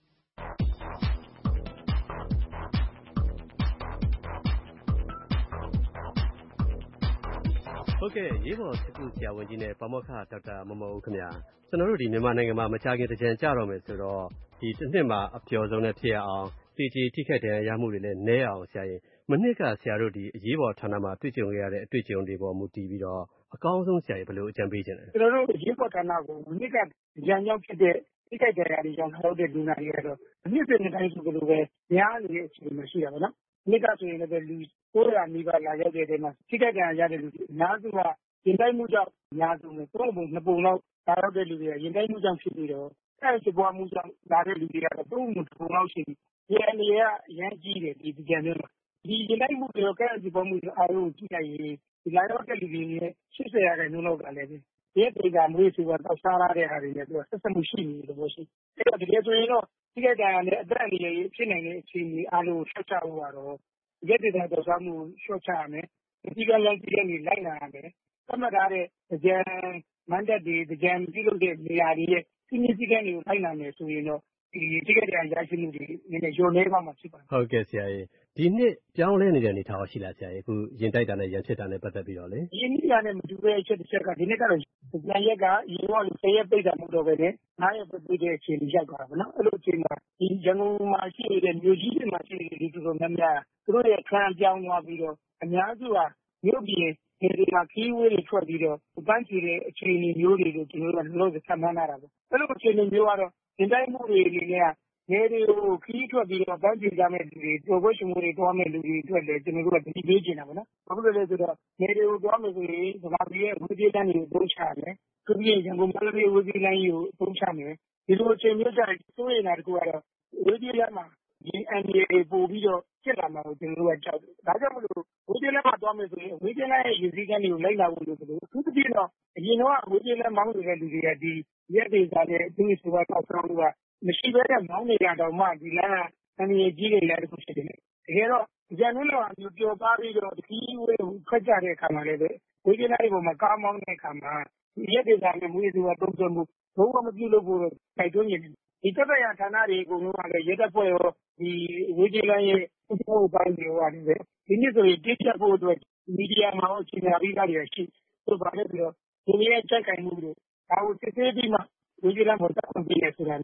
ဟုတ်ကဲ့ရေးပေါ်စစ်ကူဆရာဝန်ကြီးနဲ့ပါမောက္ခဒေါက်တာမော်မော်ဦးခင်ဗျာကျွန်တော်တို့ဒီမြန်မာနိုင်ငံမှာမကြာခင်တကြံကြတော့မယ်ဆိုတော့ဒီတစ်နှစ်မှာအပျော်ဆုံးနဲ့ဖြစ်ရအောင်တည်ကြည်ထိခိုက်တဲ့ရမှုတွေလည်းနည်းအောင်ဆရာရင်မနှစ်ကဆရာတို့ဒီအရေးပေါ်ဌာနမှာတွေ့ကြုံခဲ့ရတဲ့အတွေ့အကြုံတွေပေါ်မူတည်ပြီးတော့အကောင်းဆုံးဆရာကြီးဘယ်လိုအကြံပေးခြင်းလဲကျွန်တော်တို့အရေးပေါ်ဌာနကိုမနှစ်ကရန်ရောက်ဖြစ်တဲ့ထိခိုက်တဲ့ရတွေကြောင့်ထောက်တဲ့လူနာတွေကတော့နှစ်စဉ်တစ်တိုင်းဆိုလိုပဲများနေတဲ့အခြေအနေရှိတာပေါ့နော်နှစ်ကဆိုရင်လည်းလူ900နီးပါးလာရောက်တဲ့ထဲမှာထိခိုက်ဒဏ်ရာရတဲ့လူတွေအများစုကရင်တိုက်မှုကြောင့်အများဆုံးပဲ3ပုံ2ပုံလောက်လာရောက်တဲ့လူတွေကရင်တိုက်မှုကြောင့်ဖြစ်ပြီးတော့အဲ့ဒီပွားမှုကြောင့်လာတဲ့လူတွေကတော့3ပုံ2ပုံလောက်ရှိပြီးဒီအနေနဲ့ကအရန်ကြီးတယ်ဒီကြံမျိုးမှာဒီရင်တိုက်မှုတွေကအဲ့ဒီပွားမှုအားလုံးကြည့်လိုက်ရင်ဒီလာရောက်တဲ့လူတွေရဲ့80ရာခိုင်နှုန်းလောက်ကလည်းဒီဒေတာမွေးစုကတော့စားရတဲ့ဟာတွေနဲ့သူကဆက်စပ်မှုရှိနေတယ်လို့ရှိအဲ့တော့တကယ်ဆိုရင်တော့ထိခိုက်ဒဏ်ရာနဲ့အသက်အန္တရာယ်ဖြစ်နိုင်တဲ့အခြေအနေအားလုံးဆက်ချဖို့ကတော့ဒီဒေတာတော့စားမှုရှော့ချရမယ်ဒီကလမ်းကြီးကနေလိုက်လာရမယ်သတ်မှတ်ထားတဲ့ကြံမန်တက်တွေကြံပြုလုပ်တဲ့နေရာတွေရဲ့စီမီစီကန်တွေကိုလိုက်လာမယ်ဆိုရင်တော့ဒီထိခိုက်ဒဏ်ရာရရှိမှုတွေနည်းနည်းလျော့နေသွားမှာဖြစ်ပါတယ်ဟုတ်ကဲ့ဆရာကြီးဒီနှစ်ပြောင်းလဲနေတဲ့အနေအထားရှိလားဆရာကြီးအခုရင်တိုက်တာနဲ့ရန်ဖြစ်တာနဲ့ပတ်သက်ပြီးတော့လေဒီနေ့ကလည်းမတူတဲ့အချက်တစ်ချက်ကဒီနေ့ကတော့ကြံရက်ကရေဝါလို့10ရက်ပိတ်တာမဟုတ်တော့ပဲနဲ့9ရက်ပိတ်တဲ့အခြေအနေရောက်သွားတာပေါ့နော်အဲ့လိုအချိန်မှာဒီရန်ကုန်မှာရှိနေတဲ့မြို့ကြီးတွေမှာရှိနေတဲ့ဒီတော်တော်များများသူတို့ရဲ့ခံပြောင်းသွားပြီးတော့အများစုကမြို့ပြည်ဒီမှာခီးဝေးတွေထွက်ပြီးတော့ပန်းချီတဲ့အခြေအနေမျိုးတွေကိုကျွန်တော်တို့ကဆက်မှန်းလာတာပေါ့အဲ့လိုအခြေအနေမျိုးကတော့ဒီတိုင်းမှုတွေအနေနဲ့နေတွေကိုခီးထွက်ပြီးတော့ပန်းချီကြမဲ့လူတွေပျော်ပွဲရှင်မှုတွေတွားမဲ့လူတွေအတွက်လည်းကျွန်တော်တို့ကဒီပေးချင်တာပေါ့နော်ဘာဖြစ်လို့လဲဆိုတော့နေတွေကိုတွားမယ်ဆိုရင်ဗမာပြည်ရဲ့ဝေးပြေးတန်းတွေကိုသုံးချတယ်သူပြည်ရန်ကုန်မြို့ရဲ့ဝေးပြေးလမ်းကြီးကိုသုံးချမယ်ဒီလိုအခြေမျိုးကြတဲ့စိုးရိမ်တာတကူကတော့ဝေးပြေးလမ်းမှာဒီအန်ဒီအေပို့ပြီးတော့ဖြစ်လာမှာကိုကျွန်တော်တို့ကကြောက်တယ်ဒါကြောင့်မလို့ဝေးပြေးလမ်းမှာတွားမယ်ဆိုရင်ဝေးပြေးလမ်းရဲ့ရည်စည်းကမ်းတွေကိုလိုက်လာဖို့လို့ဆိုလို့သူပြည်တော့အရင်တော့ဝေးပြေးလမ်းမောင်းနေတဲ့လူတွေကဒီရက်တွေစားတဲ့သူ့ဆိုတော့ဆောက်ဆောင်ကမရှိဘဲနဲ့မောင်းနေတာတော့မှဒီလမ်းကအန်ဒီအေကြီးတွေလည်းတစ်ခုဖြစ်တယ်တကယ်တော့ကြံလို့တော့မျိုးပျော်ပါပြီးတော့ဒီဝေးထွက်ကြတဲ့အခါမှာလည်းပဲဝေးပြေးလမ်းတွေပေါ်မှာကားမောင်းတဲ့အခါမှာဒီရက်တွေစားတဲ့မွေးသူကတုံ့ပြန်မှုဘုံမပြုလုပ်ဖို့တော့တိုက်တွန်းနေတယ်ဒီတက်ရဌာနတွေအကုန်လုံးကလည်းရဲတပ်ဖွဲ့ရောဒီဝေးကြီးလမ်းရဲ့အစိုးရပိုင်းတွေရောတယ်ဒီနေ့ဆိုရင်တိကျဖို့အတွက်မီဒီယာမှာအချိန်အပြီးသားတွေရှိသူပါလေပြီးတော့ဒီနေ့ကြိုက်ကင်မှုတွေဒါကိုစစ်ဆေးပြီးမှဝေးကြီးလမ်းပေါ်တက်ခွင့်ပေးရဆိုတာမျိုး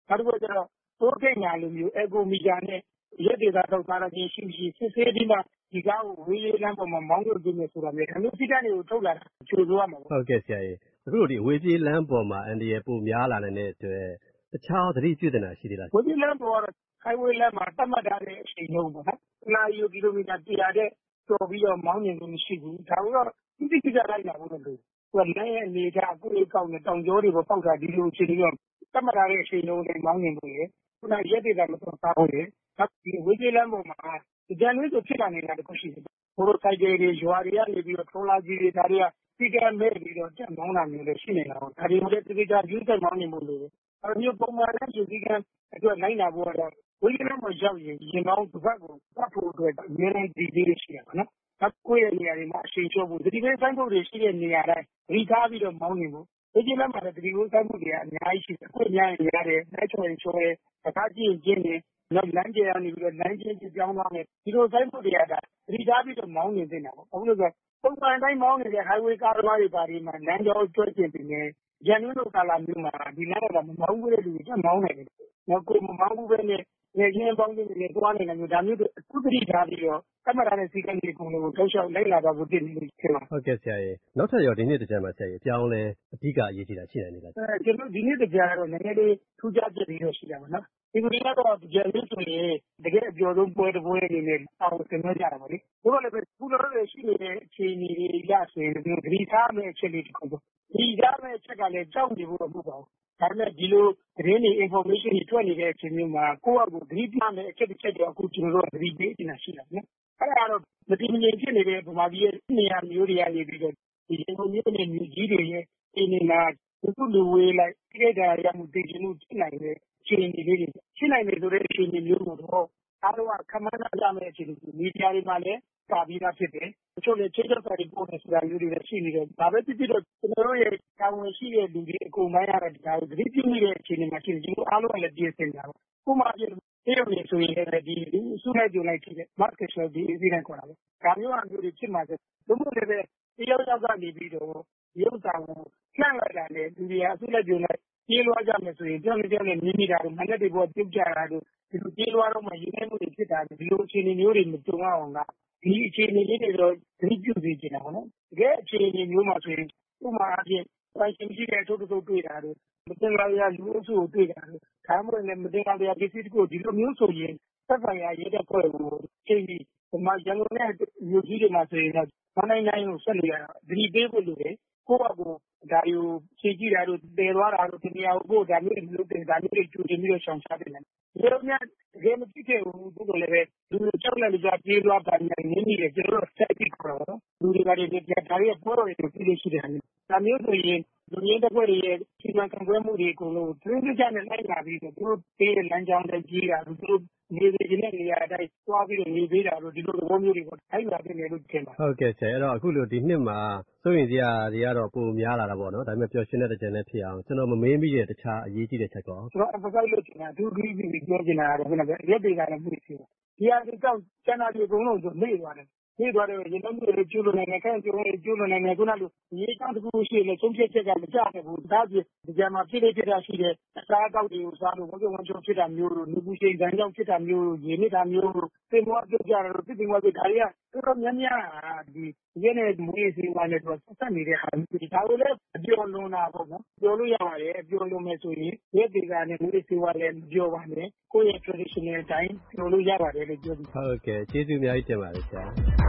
နောက်တစ်ခုကျတော့တိုးကိတ်ညာလိုမျိုးအက်ကိုမီတာနဲ့ရက်ဒေတာတော့စားရခြင်းရှိမရှိစစ်ဆေးပြီးမှဒီကားကိုဝေးလေးလမ်းပေါ်မှာမောင်းလို့ပြမယ်ဆိုတာမျိုးဒါမျိုးစိတ္တတွေကိုထုတ်လာတာချိုးဆိုရမှာပေါ့ဟုတ်ကဲ့ဆရာကြီးအခုလိုဒီအဝေးပြေးလမ်းပေါ်မှာအန်ဒီရပိုများလာတဲ့အတွက်တခြားသတိပြုသင့်တာရှိသေးလားဝေးပြေးလမ်းပေါ်ကတော့ highway လမ်းမှာသတ်မှတ်ထားတဲ့အချိန်လုံးပေါ့နော်နာရီကီလိုမီတာ100တဲ့ကျော်ပြီးတော့မောင်းနေလို့မရှိဘူးဒါကတော့တိတိကျကျလိုက်လာဖို့လို့သူကလမ်းရဲ့အနေထားကိုယ်ကောက်နဲ့တောင်ကျောတွေပေါ်ပေါက်တာဒီလိုအခြေအနေတော့သတ်မှတ်ထားတဲ့အချိန်လုံးနဲ့မောင်းနေလို့ရခုနရက်ဒေတာမတော်စားဘူးလေဒီဝေးပြေးလမ်းပေါ်မှာကြံလေးဆိုဖြစ်လာနေတာတခုရှိတယ်ဘိုးတို့ဆိုင်ကယ်တွေရွာတွေကနေပြီးတော့ထုံးလာကြီးတွေဒါတွေကစီကံမဲ့ပြီးတော့တက်မောင်းတာမျိုးလည်းရှိနေတာပေါ့ဒါတွေကိုလည်းတိကျကျယူတက်မောင်းနေမှုလို့အဲဒီမျိုးပုံမှန်လည်းယူစည်းကံအတွက်နိုင်တာပေါ့တော့ဝေးပြေးလမ်းပေါ်ရောက်ရင်ရင်ကောင်းတစ်ဖက်ကိုပတ်ဖို့အတွက်အများကြီးဒီလေးရှိရပါနော်ကိုယ့်ရဲ့နေရာတွေမှာအချိန်ချောဖို့ဒီလိုဆိုင်ဖို့တွေရှိတဲ့နေရာတိုင်းရီထားပြီးတော့မောင်းနေဖို့ဒီကျလမ်းမှာလည်းဒီလိုဆိုင်ဖို့တွေအများကြီးရှိတယ်ကိုယ့်များရင်ရတယ်လက်ချော်ရင်ချော်ရဲတစ်ခါကြည့်ရင်ကျင်းနေနောက်လမ်းကျရနေပြီးတော့လမ်းချင်းပြောင်းသွားမယ်ဒီလိုဆိုင်ဖို့တွေကရီထားပြီးတော့မောင်းနေနေတာပေါ့အခုလို့ဆိုပုံမှန်တိုင်းမောင်းနေတဲ့ highway ကားတွေပါတွေမှာလမ်းကြောကျွတ်ကျင်ပြီးနေရန်ကုန်လိုကာလာမျိုးမှာဒီလမ်းကမမောင်းဘူးတဲ့လူတွေမောင်းနေတယ်နောက်ကိုမမောင်းဘူးပဲနဲ့နေရင်းပေါင်းတွေသွားနေတာမျိုးဒါမျိုးတွေအခုတတိထားပြီးတော့ကမ္ဘာနဲ့စီကံတွေကုန်လို့တောက်လျှောက်လိုက်လာတော့ဘူးတင်နေလို့ဖြစ်မှာဟုတ်ကဲ့ဆရာကြီးနောက်ထပ်ရောဒီနေ့တကြံမှာဆရာကြီးအပြောင်းလဲအဓိကအရေးကြီးတာရှိနေလားကျွန်တော်ဒီနေ့တကြံကတော့နည်းနည်းလေးထူးခြားချက်တွေတော့ရှိတာပါနော်ဒီလိုကတော့ကြံလို့ဆိုရင်တကယ်အကျော်ဆုံးပွဲတစ်ပွဲအနေနဲ့အောင်ဆင်နွှဲကြတာပါလေဘို့လည်းပဲခုလိုလည်းရှိနေတဲ့အခြေအနေတွေရဆိုရင်ဒီဂရီသားမဲ့အချက်လေးတစ်ခုပေါ့ဒီသားမဲ့အချက်ကလည်းကြောက်နေဖို့တော့မဟုတ်ပါဘူးဒါပေမဲ့ဒီလိုသတင်းတွေ information တွေထွက်နေတဲ့အချိန်မျိုးမှာကိုယ့်အကူဂရီးပြမယ်အချက်တစ်ချက်တော့အခုကျွန်တော်တို့ဂရီးပေးနေတာရှိတာနော်အဲ့ဒါတော့မတည်မငြိမ်ဖြစ်နေတဲ့ဗမာပြည်ရဲ့နေရာမျိုးတွေကနေပြီးတော့ဒီရန်ကုန်မြို့နဲ့မြို့ကြီးတွေရဲ့အင်းနေမှာသူ့လူဝေးလိုက်ကြည့်တဲ့ရမှုတည်ခြင်းမှုဖြစ်နိုင်တဲ့အခြေအနေလေးတွေဖြစ်နိုင်တယ်ဆိုတဲ့အခြေအနေမျိုးကိုတော့အားလုံးကခမန်းလာကြမယ့်အခြေအနေမီဒီယာတွေမှာလည်းပါပြီးသားဖြစ်တယ်တချို့လည်းချိန်ချက်စာတွေပို့နေဆိုတာမျိုးတွေလည်းရှိနေတယ်ဒါပဲဖြစ်ဖြစ်တော့ကျွန်တော်တို့ရဲ့တာဝန်ရှိတဲ့လူတွေအကုန်ပိုင်းရတဲ့ဒါကိုသတိပြုမိတဲ့အခြေအနေမှာရှိတယ်ကျွန်တော်အားလုံးကလည်းပြင်ဆင်ကြပါဥပမာပြတရုတ်နေဆိုရင်လည်းဒီစုလိုက်ကြုံလိုက်ဖြစ်တဲ့ market share ဒီအစီအစဉ်ခေါ်တာပဲဒါမျိုးအမျိုးတွေဖြစ်မှာဆိုလို့မို့လည်းပဲတရုတ်ရောက်ကနေပြီးတော့ရုပ်သာကိုလှမ်းလိုက်တာနဲ့လူတွေအစုလိုက်ကြုံလိုက်ပြေးလွှားကြမယ်ဆိုရင်ကြောက်နေမြင်နေတာတို့မနဲ့တွေပေါ်ပြုတ်ကြတာတို့ဒီလိုပြေးလွှားတော့မှရင်းနှီးမှုတွေဖြစ်တာဒီလိုအခြေအနေမျိုးတွေမကြုံအောင်ကဒီအခြေအနေလေးတွေတော့သတိပြုစီချင်တာပေါ့နော်တကယ်အခြေအနေမျိုးမှာဆိုရင်ဥပမာအပြင်ပိုင်ရှင်ရှိတဲ့အထုပ်ထုပ်တွေ့တာတို့မတင်လာရလူအုပ်စုကိုတွေ့တာတို့ဒါမှမဟုတ်လည်းမတင်လာရပစ္စည်းတခုဒီလိုမျိုးဆိုရင်သက်ဆိုင်ရာရဲတပ်ဖွဲ့ကိုချိန်ပြီးဒီမှာရန်ကုန်နဲ့မြို့ကြီးတွေမှာဆိုရင်တော့နိုင်ကိုဆက်လို့ရတာသတိပေးဖို့လိုတယ်ကိုယ့်အကူဒါယူခြေကြည့်တာတို့တည်သွားတာတို့ဒီနေရာကိုဒါမျိုးတွေလုပ်တယ်ဒါမျိုးတွေကြိုတင်ပြီးတော့ရှောင်ရှားတယ်ဒီလိုများတကယ်မဖြစ်ခဲ့ဘူးသူတို့လည်းပဲလူတွေကြောက်လက်ကြပြေးသွားတာနေနေတယ်ကျွန်တော်တို့ဆက်ပြီးခေါ်တော့လူတွေကလည်းဒါတွေပေါ်တော့တယ်ပြည်လို့ရှိတယ်ဒါမျိုးဆိုရင်လူရင်းတစ်ခွက်ရဲ့စီမံခန့်ခွဲမှုတွေအကုန်လုံးသူတို့ကြနဲ့လိုက်လာပြီးတော့သူတို့ပေးတဲ့လမ်းကြောင်းတွေကြီးတာသူတို့နေနေခြင်းနဲ့နေရာတိုင်းသွားပြီးတော့နေပေးတာတို့ဒီလိုသဘောမျိုးတွေကိုထိုက်လာတယ်လို့ထင်ပါဟုတ်ကဲ့ဆရာအဲ့တော့အခုလိုဒီနှစ်မှာစိုးရင်စရာတွေကတော့ပိုများလာတာပေါ့နော်ဒါပေမဲ့ပျော်ရွှင်တဲ့တကြံနဲ့ဖြစ်အောင်ကျွန်တော်မမေးမိတဲ့တခြားအရေးကြီးတဲ့ချက်ကောကျွန်တော် emphasize လုပ်ချင်တာသူဂရီးပြီးပြောချင်တာကတော့ခုနကရက်တွေကလည်းမှုရှိတယ်ဒီဟာဒီတော့ကျန်တာဒီအကုန်လုံးဆိုမေ့သွားတယ်နေသွားတယ်ရေလုံးတွေကျူးလို့နိုင်တယ်ခိုင်ကျူးလို့နိုင်တယ်ခုနကရေးချောင်းတစ်ခုရှိတယ်ဆုံးဖြတ်ချက်ကမကြတဲ့ဘူးဒါပြဒီကြမှာဖြစ်တာရှိတယ်အစားအသောက်တွေကိုစားလို့ဝုန်းဖြစ်တာမျိုးတို့လူပူချိန်တန်းကြောင့်ဖြစ်တာမျိုးတို့ရေနစ်တာမျိုးတို့သင်္ဘောပြုတ်ကြတယ်လို့သင်္ဘောပြုတ်ဒါတွေကတော်တော်များများဒီရင်းနဲ့မွေးစီဝါနဲ့တော့ဆက်နေတဲ့ဟာဒီဒါကိုလည်းအပြောလွန်တာပေါ့နော်ပြောလို့ရပါတယ်အပြောလွန်မယ်ဆိုရင်ရက်တွေကနဲ့မွေးစီဝါလည်းပြောပါမယ်ကိုယ့်ရဲ့ traditional အတိုင်းပြောလို့ရပါတယ်လို့ပြောပြီးဟုတ်ကဲ့ကျေးဇူးအများကြီးတင်ပါတယ်ဆရာ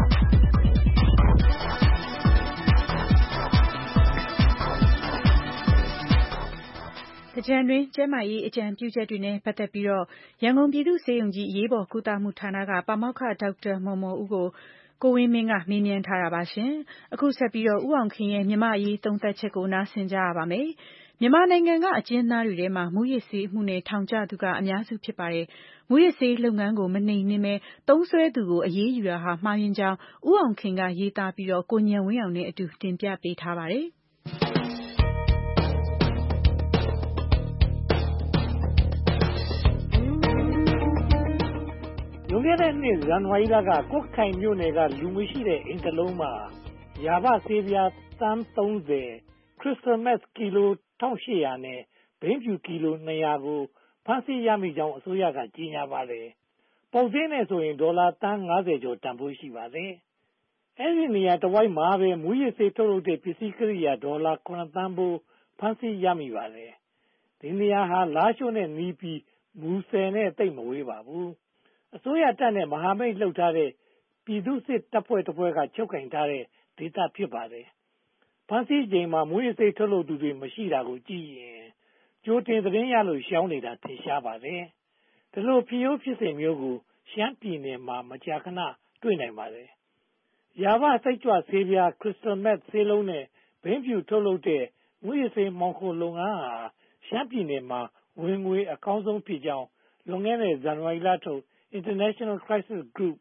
တကြံတွင်ကျန်းမာရေးအကြံပြုချက်တွေနဲ့ပတ်သက်ပြီးရန်ကုန်ပြည်သူ့ဆေးရုံကြီးအရေးပေါ်ကုသမှုဌာနကပါမောက္ခဒေါက်တာမော်မော်ဦးကိုကိုဝင်းမင်းကမေးမြန်းထားတာပါရှင်။အခုဆက်ပြီးဦးအောင်ခင်ရဲ့မြန်မာ့အရေးသုံးသပ်ချက်ကိုနားဆင်ကြရပါမယ်။မြန်မာနိုင်ငံကအကျဉ်းသားတွေထဲမှာမူးယစ်ဆေးအမှုနဲ့ထောင်ကျသူကအများစုဖြစ်ပါတယ်။မူးယစ်ဆေးလုပ်ငန်းကိုမနှိမ်နင်းပဲသုံးစွဲသူကိုအရေးယူတာဟာမှားယွင်းကြောင်းဦးအောင်ခင်ကရေးသားပြီးကိုဉာဏ်ဝင်းအောင်နဲ့အတူတင်ပြပေးထားပါတယ်။လွန်ခဲ့တဲ့နှစ်ဇန်နဝါရီလကကွတ်ခိုင်မြို့နယ်ကလူမရှိတဲ့အိမ်တစ်လုံးမှာယာဘဆေးပြားသန်း30 crystal meth ကီလို 1800နဲ့ဘိန်းဖြူကီလို200ကိုဖမ်းဆီးရမိကြောင်းအစိုးရကကြေညာပါတယ်။ပေါက်ဈေးနဲ့ဆိုရင်ဒေါ်လာသန်း50ကျော်တန်ဖိုးရှိပါတယ်။အဲဒီနေရာတဝိုက်မှာပဲမူးယစ်ဆေးထုတ်လုပ်တဲ့ပစ္စည်းကိရိယာဒေါ်လာ9သန်းဖိုးဖမ်းဆီးရမိပါတယ်။ဒီနေရာဟာလားရှိုးနဲ့နီးပြီးမူဆယ်နဲ့သိပ်မဝေးပါဘူး။အစိုးရတပ်နဲ့မဟာမိတ်လှုပ်ထားတဲ့ပြည်သူ့စစ်တပ်ဖွဲ့တစ်ဖွဲ့ကချုပ်ကင်ထားတဲ့ဒေသဖြစ်ပါတယ်။ဖမ်းဆီးချိန်မှာမူးယစ်ဆေးထုတ်လုပ်သူတွေမရှိတာကိုကြည့်ရင်ကြိုတင်သတင်းရလို့ရှောင်နေတာထင်ရှားပါတယ်။ဒီလိုဖြစ်ရိုးဖြစ်စဉ်မျိုးကိုရှမ်းပြည်နယ်မှာမကြာခဏတွေ့နိုင်ပါတယ်။ယာဘစိတ်ကြွဆေးပြားခရစ္စတယ်မက်ဆေးလုံးနဲ့ဘိန်းဖြူထုတ်လုပ်တဲ့မူးယစ်ဆေးမှောင်ခိုလုပ်ငန်းဟာရှမ်းပြည်နယ်မှာဝင်ငွေအကောင်းဆုံးဖြစ်ကြောင်းလွန်ခဲ့တဲ့ဇန်နဝါရီလထုတ် International Crisis Group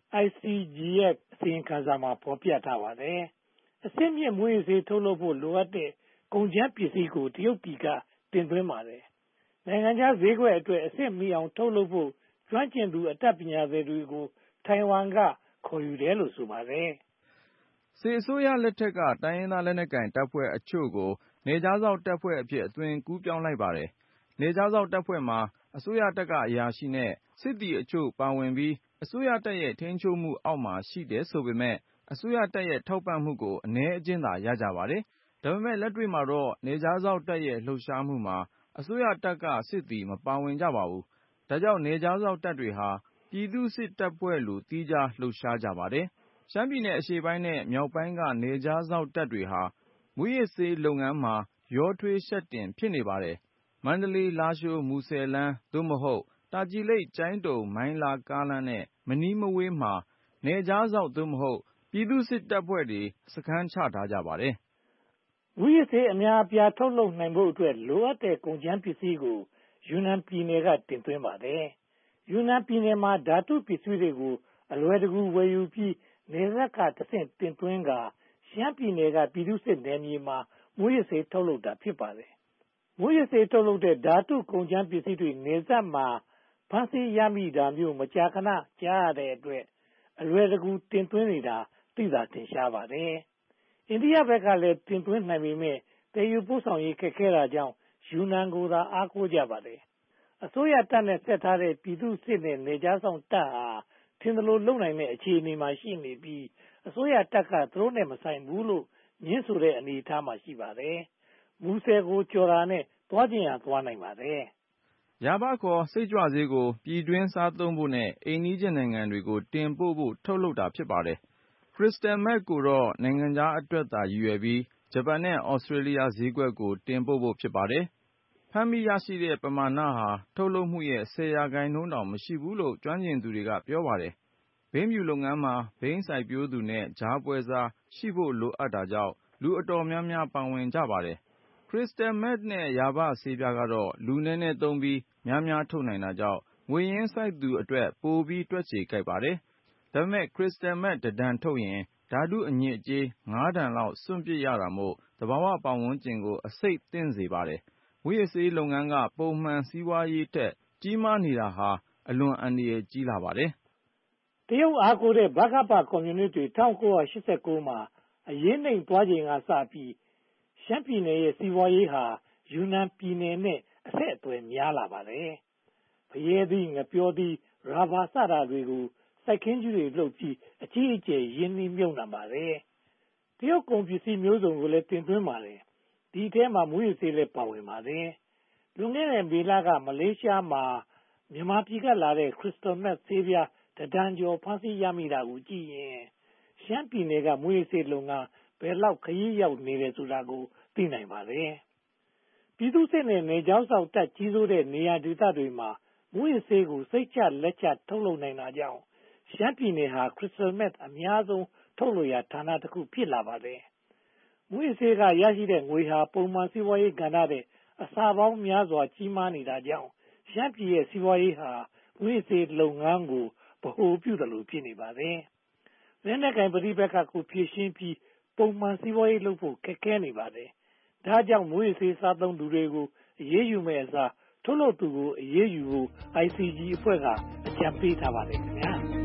ICG ရဲ့အစီရင်ခံစာမှာဖော်ပြထားပါတယ်။အဆင့်မြင့်မူးယစ်ဆေးထုတ်လုပ်ဖို့လိုအပ်တဲ့ကုန်ကြမ်းပစ္စည်းကိုတရုတ်ပြည်ကတင်သွင်းပါတယ်။နိုင်ငံခြားဈေးကွက်အတွက်အဆင့်မီအောင်ထုတ်လုပ်ဖို့ကျွမ်းကျင်သူအတတ်ပညာသည်တွေကိုထိုင်ဝမ်ကခေါ်ယူတယ်လို့ဆိုပါတယ်။စစ်အစိုးရလက်ထက်ကတိုင်းရင်းသားလက်နက်ကိုင်တပ်ဖွဲ့အချို့ကိုနယ်ခြားစောင့်တပ်ဖွဲ့အဖြစ်အသွင်ကူးပြောင်းလိုက်ပါတယ်။နယ်ခြားစောင့်တပ်ဖွဲ့မှာအစိုးရတပ်ကအရာရှိနဲ့စစ်သည်အချို့ပါဝင်ပြီးအစိုးရတပ်ရဲ့ထိန်းချုပ်မှုအောက်မှာရှိတယ်ဆိုပေမဲ့အစိုးရတပ်ရဲ့ထောက်ပံ့မှုကိုအနည်းအကျဉ်းသာရကြပါတယ်။ဒါပေမဲ့လက်တွေ့မှာတော့နယ်ခြားစောင့်တပ်ရဲ့လှုပ်ရှားမှုမှာအစိုးရတပ်ကစစ်သည်မပါဝင်ကြပါဘူး။ဒါကြောင့်နယ်ခြားစောင့်တပ်တွေဟာပြည်သူ့စစ်တပ်ဖွဲ့လိုသီးခြားလှုပ်ရှားကြပါတယ်။ရှမ်းပြည်နယ်အရှေ့ပိုင်းနဲ့မြောက်ပိုင်းကနယ်ခြားစောင့်တပ်တွေဟာမူးယစ်ဆေးလုပ်ငန်းမှာရောထွေးရှက်တင်ဖြစ်နေပါတယ်။မန္တလေးလားရှိုးမူဆယ်လမ်းသို့မဟုတ်တာချီလိတ်ကျိုင်းတုံမိုင်းလားကားလမ်းနဲ့မနီးမဝေးမှာနယ်ခြားစောင့်သို့မဟုတ်ပြည်သူ့စစ်တပ်ဖွဲ့တွေစခန်းချထားကြပါတယ်။မူးယစ်ဆေးအများအပြားထုတ်လုပ်နိုင်ဖို့အတွက်လိုအပ်တဲ့ကုန်ကြမ်းပစ္စည်းကိုယူနန်ပြည်နယ်ကတင်သွင်းပါတယ်။ယူနန်ပြည်နယ်မှာဓာတုပစ္စည်းတွေကိုအလွယ်တကူဝယ်ယူပြီးနယ်စပ်ကတဆင့်တင်သွင်းကာရှမ်းပြည်နယ်ကပြည်သူ့စစ်နယ်မြေမှာမူးယစ်ဆေးထုတ်လုပ်တာဖြစ်ပါတယ်။မူးယစ်ဆေးထုတ်လုပ်တဲ့ဓာတုကုန်ကြမ်းပစ္စည်းတွေနယ်စပ်မှာဖမ်းဆီးရမိတာမျိုးမကြာခဏကြားရတဲ့အတွက်အလွယ်တကူတင်သွင်းနေတာသိသာထင်ရှားပါတယ်။အိန္ဒိယဘက်ကလည်းတင်သွင်းနိုင်ပေမဲ့တည်ယူပို့ဆောင်ရေးခက်ခဲတာကြောင့်ယူနန်ကိုသာအားကိုးကြပါတယ်။အစိုးရတပ်နဲ့ဆက်ထားတဲ့ပြည်သူ့စစ်နဲ့နယ်ခြားစောင့်တပ်ဟာထင်သလိုလုပ်နိုင်တဲ့အခြေအနေမှာရှိနေပြီးအစိုးရတပ်ကသူတို့နဲ့မဆိုင်ဘူးလို့ညင်းဆိုတဲ့အနေအထားမှာရှိပါတယ်။မူဆယ်ကိုကျော်တာနဲ့သွားခြင်းဟာသွားနိုင်ပါတယ်။ယာဘခေါ်စိတ်ကြွဆေးကိုပြည်တွင်းစားသုံးဖို့နဲ့အိမ်နီးချင်းနိုင်ငံတွေကိုတင်ပို့ဖို့ထုတ်လုပ်တာဖြစ်ပါတယ်။ ခရစ္စတယ်မက်ကိုတော့နိုင်ငံခြားအတွက်သာရည်ရွယ်ပြီးဂျပန်နဲ့ဩစတြေးလျဈေးကွက်ကိုတင်ပို့ဖို့ဖြစ်ပါတယ်။ဖမ်းမိရရှိတဲ့ပမာဏဟာထုတ်လုပ်မှုရဲ့10%တောင်မရှိဘူးလို့ကျွမ်းကျင်သူတွေကပြောပါတယ်။ဘိန်းဖြူလုပ်ငန်းမှာဘိန်းစိုက်ပျိုးသူနဲ့ကြားပွဲစားရှိဖို့လိုအပ်တာကြောင့်လူအတော်များများပါဝင်ကြပါတယ်။ခရစ္စတယ်မက်နဲ့ယာဘဆေးပြားကတော့လူနည်းနည်းသုံးပြီးများများထုတ်နိုင်တာကြောင့်ငွေရင်းစိုက်သူအတွက်ပိုပြီးတွက်ခြေကိုက်ပါတယ်။ဒါပေမဲ့ခရစ္စတယ်မက်တစ်တန်ထုတ်ရင်ဓာတုအညစ်အကြေး5တန်လောက်စွန့်ပစ်ရတာမို့သဘာဝပတ်ဝန်းကျင်ကိုအဆိပ်သင့်စေပါတယ်။မူးယစ်ဆေးလုပ်ငန်းကပုံမှန်စီးပွားရေးထက်ကြီးမားနေတာဟာအလွန်အန္တရာယ်ကြီးလာပါတယ်။တရုတ်အားကိုးတဲ့ဗကပကွန်မြူနစ်တွေ1989မှာအရေးနှိမ်သွားချိန်ကစပြီးရှမ်းပြည်နယ်ရဲ့စီးပွားရေးဟာယူနန်ပြည်နယ်နဲ့အဆက်အသွယ်များလာပါတယ်။ဖရဲသီးငပျောသီးရာဘာစတာတွေကိုစိုက်ခင်းကြီးတွေလုပ်ပြီးအကြီးအကျယ်ရင်းနှီးမြှုပ်နှံပါတယ်။တရုတ်ကုန်ပစ္စည်းမျိုးစုံကိုလည်းတင်သွင်းပါတယ်။ဒီထဲမှာမူးယစ်ဆေးလည်းပါဝင်ပါတယ်။လွန်ခဲ့တဲ့မေလကမလေးရှားမှာမြန်မာပြည်ကလာတဲ့ခရစ္စတယ်မက်ဆေးပြားတန်ကျော်ဖမ်းဆီးရမိတာကိုကြည့်ရင်ရှမ်းပြည်နယ်ကမူးယစ်ဆေးလုပ်ငန်းဘယ်လောက်ခရီးရောက်နေတယ်ဆိုတာကိုသိနိုင်ပါတယ်။ပြည်သူ့စစ်နဲ့နယ်ခြားစောင့်တပ်ကြီးစိုးတဲ့နေရာဒေသတွေမှာမူးယစ်ဆေးကိုစိတ်ချလက်ချထုတ်လုပ်နိုင်တာကြောင့်ရှမ်းပြည်နယ်ဟာခရစ္စတယ်မက်အများဆုံးထုတ်လုပ်ရာဌာနတစ်ခုဖြစ်လာပါတယ်။မူးယစ်ဆေးကရရှိတဲ့ငွေဟာပုံမှန်စီးပွားရေးကဏ္ဍတဲ့အဆပေါင်းများစွာကြီးမားနေတာကြောင့်ရှမ်းပြည်ရဲ့စီးပွားရေးဟာမူးယစ်ဆေးလုပ်ငန်းကိုဗဟိုပြုတယ်လို့ဖြစ်နေပါတယ်။လက်နက်ကိုင်ပဋိပက္ခကိုဖြေရှင်းပြီးပုံမှန်စီးပွားရေးလုပ်ဖို့ခက်ခဲနေပါတယ်။ဒါကြောင့်မူးယစ်ဆေးစားသုံးသူတွေကိုအရေးယူမဲ့အစားထုတ်လုပ်သူကိုအရေးယူဖို့ ICG အဖွဲ့ကအကြံပေးထားပါတယ်ခင်ဗျာ။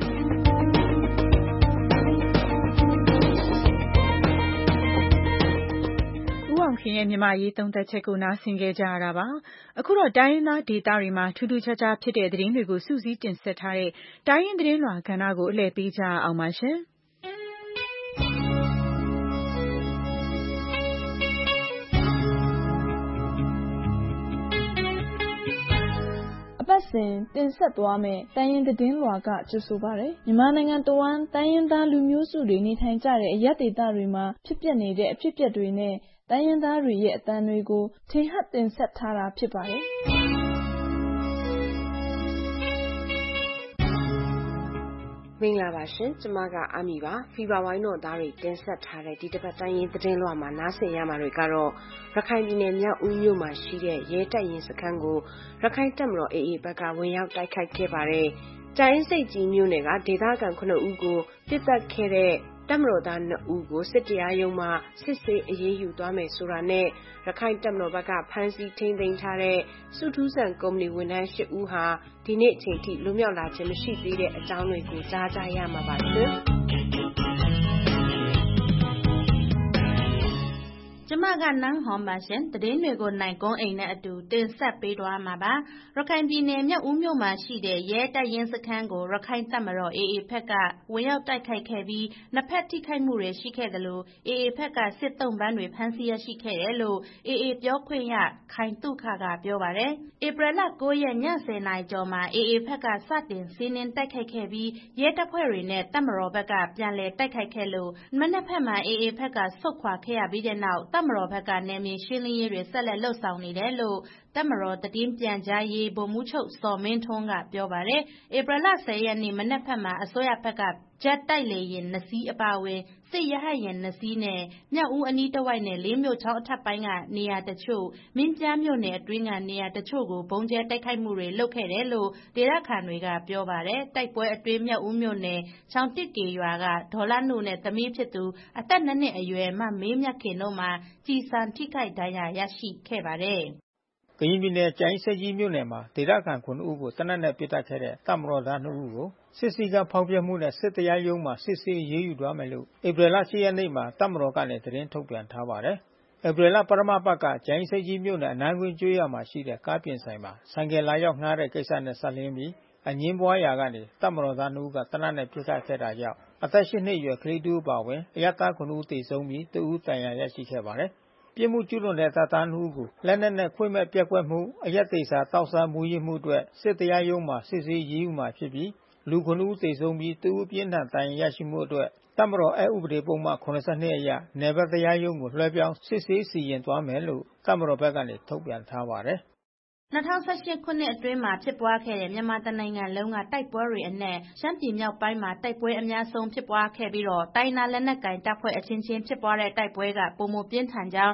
ခင်ရဲ့မြန်မာရေးသုံးသပ်ချက်ကိုနားဆင်ခဲ့ကြရတာပါ။အခုတော့တိုင်းရင်းသားဒေသတွေမှာထူးထူးခြားခြားဖြစ်တဲ့သတင်းတွေကိုစုစည်းတင်ဆက်ထားတဲ့တိုင်းရင်းသတင်းလွှာကဏ္ဍကိုအလှည့်ပေးကြအောင်ပါရှင်။အပတ်စဉ်တင်ဆက်သွားမယ့်တိုင်းရင်းသတင်းလွှာကကြိုဆိုပါရစေ။မြန်မာနိုင်ငံတဝန်းတိုင်းရင်းသားလူမျိုးစုတွေနေထိုင်ကြတဲ့အရပ်ဒေသတွေမှာဖြစ်ပျက်နေတဲ့အဖြစ်အပျက်တွေနဲ့တိုင်းရင်းသားတွေရဲ့အသံတွေကိုထင်ဟပ်တင်ဆက်ထားတာဖြစ်ပါတယ်။မင်္ဂလာပါရှင်ကျမကအာမီပါဖီဘာဝိုင်းတော်သားတွေတင်ဆက်ထားတဲ့ဒီတစ်ပတ်တိုင်းရင်းသတင်းလွှာမှာနားဆင်ရမှာတွေကတော့ရခိုင်ပြည်နယ်မြောက်ဦးမြို့မှာရှိတဲ့ရဲတပ်ရင်းစခန်းကိုရခိုင်တပ်မတော် AA ဘက်ကဝင်ရောက်တိုက်ခိုက်ခဲ့ပါတယ်။ကြာအင်းစိတ်ကြီးမြို့နယ်ကဒေသခံ9ဦးကိုပစ်သတ်ခဲ့တဲ့တပ်မတော်သား2ဦးကိုစစ်တရားရုံးမှစစ်ဆေးအရေးယူသွားမယ်ဆိုတာနဲ့ရခိုင်တပ်မတော်ဘက်ကဖမ်းဆီးထိန်းသိမ်းထားတဲ့စုထူးဆန်ကုမ္ပဏီဝန်ထမ်း8ဦးဟာဒီနေ့အချိန်ထိလွတ်မြောက်လာခြင်းမရှိသေးတဲ့အကြောင်းတွေကိုကြားကြရမှာပါရှင်။ကျမကနန်းဟောင်းပါရှင်သတင်းတွေကိုနိုင်ကုန်းအိမ်နဲ့အတူတင်ဆက်ပေးသွားမှာပါရခိုင်ပြည်နယ်မြောက်ဦးမြို့မှာရှိတဲ့ရဲတပ်ရင်းစခန်းကိုရခိုင်တပ်မတော် AA ဘက်ကဝင်ရောက်တိုက်ခိုက်ခဲ့ပြီးနှစ်ဖက်ထိခိုက်မှုတွေရှိခဲ့တယ်လို့ AA ဘက်ကစစ်သုံ့ပန်းတွေဖမ်းဆီးရရှိခဲ့တယ်လို့ AA ပြောခွင့်ရခိုင်တုခကပြောပါတယ်ဧပြီလ9ရက်ည10နာရီကျော်မှာ AA ဘက်ကစတင်စီးနင်းတိုက်ခိုက်ခဲ့ပြီးရဲတပ်ဖွဲ့တွေနဲ့တပ်မတော်ဘက်ကပြန်လည်တိုက်ခိုက်ခဲ့လို့မနက်ဖြန်မှာ AA ဘက်ကဆုတ်ခွာခဲ့ရပြီးတဲ့နောက်တပ်မတော်ဘက်ကနယ်မြေရှင်းလင်းရေးတွေဆက်လက်လှုပ်ဆောင်နေတယ်လို့တပ်မတော်သတင်းပြန်ကြားရေးဗိုလ်မှူးချုပ်စော်မင်းထွန်းကပြောပါတယ်ဧပြီလ10ရက်နေ့မနက်ဖြန်မှာအစိုးရဘက်ကဂျက်တိုက်လေယာဉ်2စီးအပါအဝင်စစ်ရဟတ်ယာဉ်2စီးနဲ့မြောက်ဦးအနီးတစ်ဝိုက်နဲ့လေးမြို့ချောင်းအထက်ပိုင်းကနေရာတချို့မင်းပြားမြို့နယ်အတွင်းကနေရာတချို့ကိုဘုံကျဲတိုက်ခိုက်မှုတွေလုပ်ခဲ့တယ်လို့ဒေသခံတွေကပြောပါတယ်တိုက်ပွဲအတွင်းမြောက်ဦးမြို့နယ်ချောင်းတစ်ကေရွာကဒေါ်လာနုနဲ့သမီးဖြစ်သူအသက်2နှစ်အရွယ်မမေးမြတ်ခင်တို့မှာကြည်စံထိခိုက်ဒဏ်ရာရရှိခဲ့ပါတယ်ကရင်ပြည်နယ်ကြာအင်းဆိပ်ကြီးမြို့နယ်မှာဒေသခံ9ဦးကိုတနက်နဲ့ပစ်တက်ခဲ့တဲ့တပ်မတော်သား2ဦးကိုစစ်စီကဖောက်ပြမှုနဲ့စစ်တရားရုံးမှာစစ်ဆေးအရေးယူသွားမယ်လို့ဧပြီလ10ရက်နေ့မှာတပ်မတော်ကနေသတင်းထုတ်ပြန်ထားပါတယ်။ဧပြီလပထမပတ်ကကြာအင်းဆိပ်ကြီးမြို့နယ်အနန်းကွင်းကျွော်မှာရှိတဲ့ကားပြင်ဆိုင်မှာဆိုင်ကယ်လာရောက်ငှားတဲ့ကိစ္စနဲ့ဆက်လင်းပြီးအငင်းပွားရာကနေတပ်မတော်သား2ဦးကတနက်နဲ့ပစ်ခတ်ခဲ့တာကြောင့်အသက်8နှစ်အရွယ်ကလေး2ဦးပါဝင်အရပ်သား9ဦးသေဆုံးပြီး2ဦးဒဏ်ရာရရှိခဲ့ပါတယ်။ပြစ်မှုကျူးလွန်တဲ့တပ်သား2ဦးကိုလက်နက်နဲ့ခွင့်မဲ့ပြက်ကွက်မှုအရက်သေးစာတောက်စားမှုရမှုအတွက်စစ်တရားရုံးမှာစစ်ဆေးရေးယူမှာဖြစ်ပြီးလူ9ဦးသေဆုံးပြီး2ဦးပြင်းထန်ဒဏ်ရာရရှိမှုအတွက်တပ်မတော်ဥပဒေပုံမှန်82အရနယ်ဘက်တရားရုံးကိုလွှဲပြောင်းစစ်ဆေးစီရင်သွားမယ်လို့တပ်မတော်ဘက်ကနေထုတ်ပြန်ထားပါတယ်။ 2018ခုနှစ်အတွင်းမှာဖြစ်ပွားခဲ့တဲ့မြန်မာတနိုင်ငံလုံးကတိုက်ပွဲတွေအနက်ရှမ်းပြည်မြောက်ပိုင်းမှာတိုက်ပွဲအများဆုံးဖြစ်ပွားခဲ့ပြီးတော့တိုင်းနာလက်နက်ကိုင်တပ်ဖွဲ့အချင်းချင်းဖြစ်ပွားတဲ့တိုက်ပွဲကပုံမပြင်းထန်ကြောင်း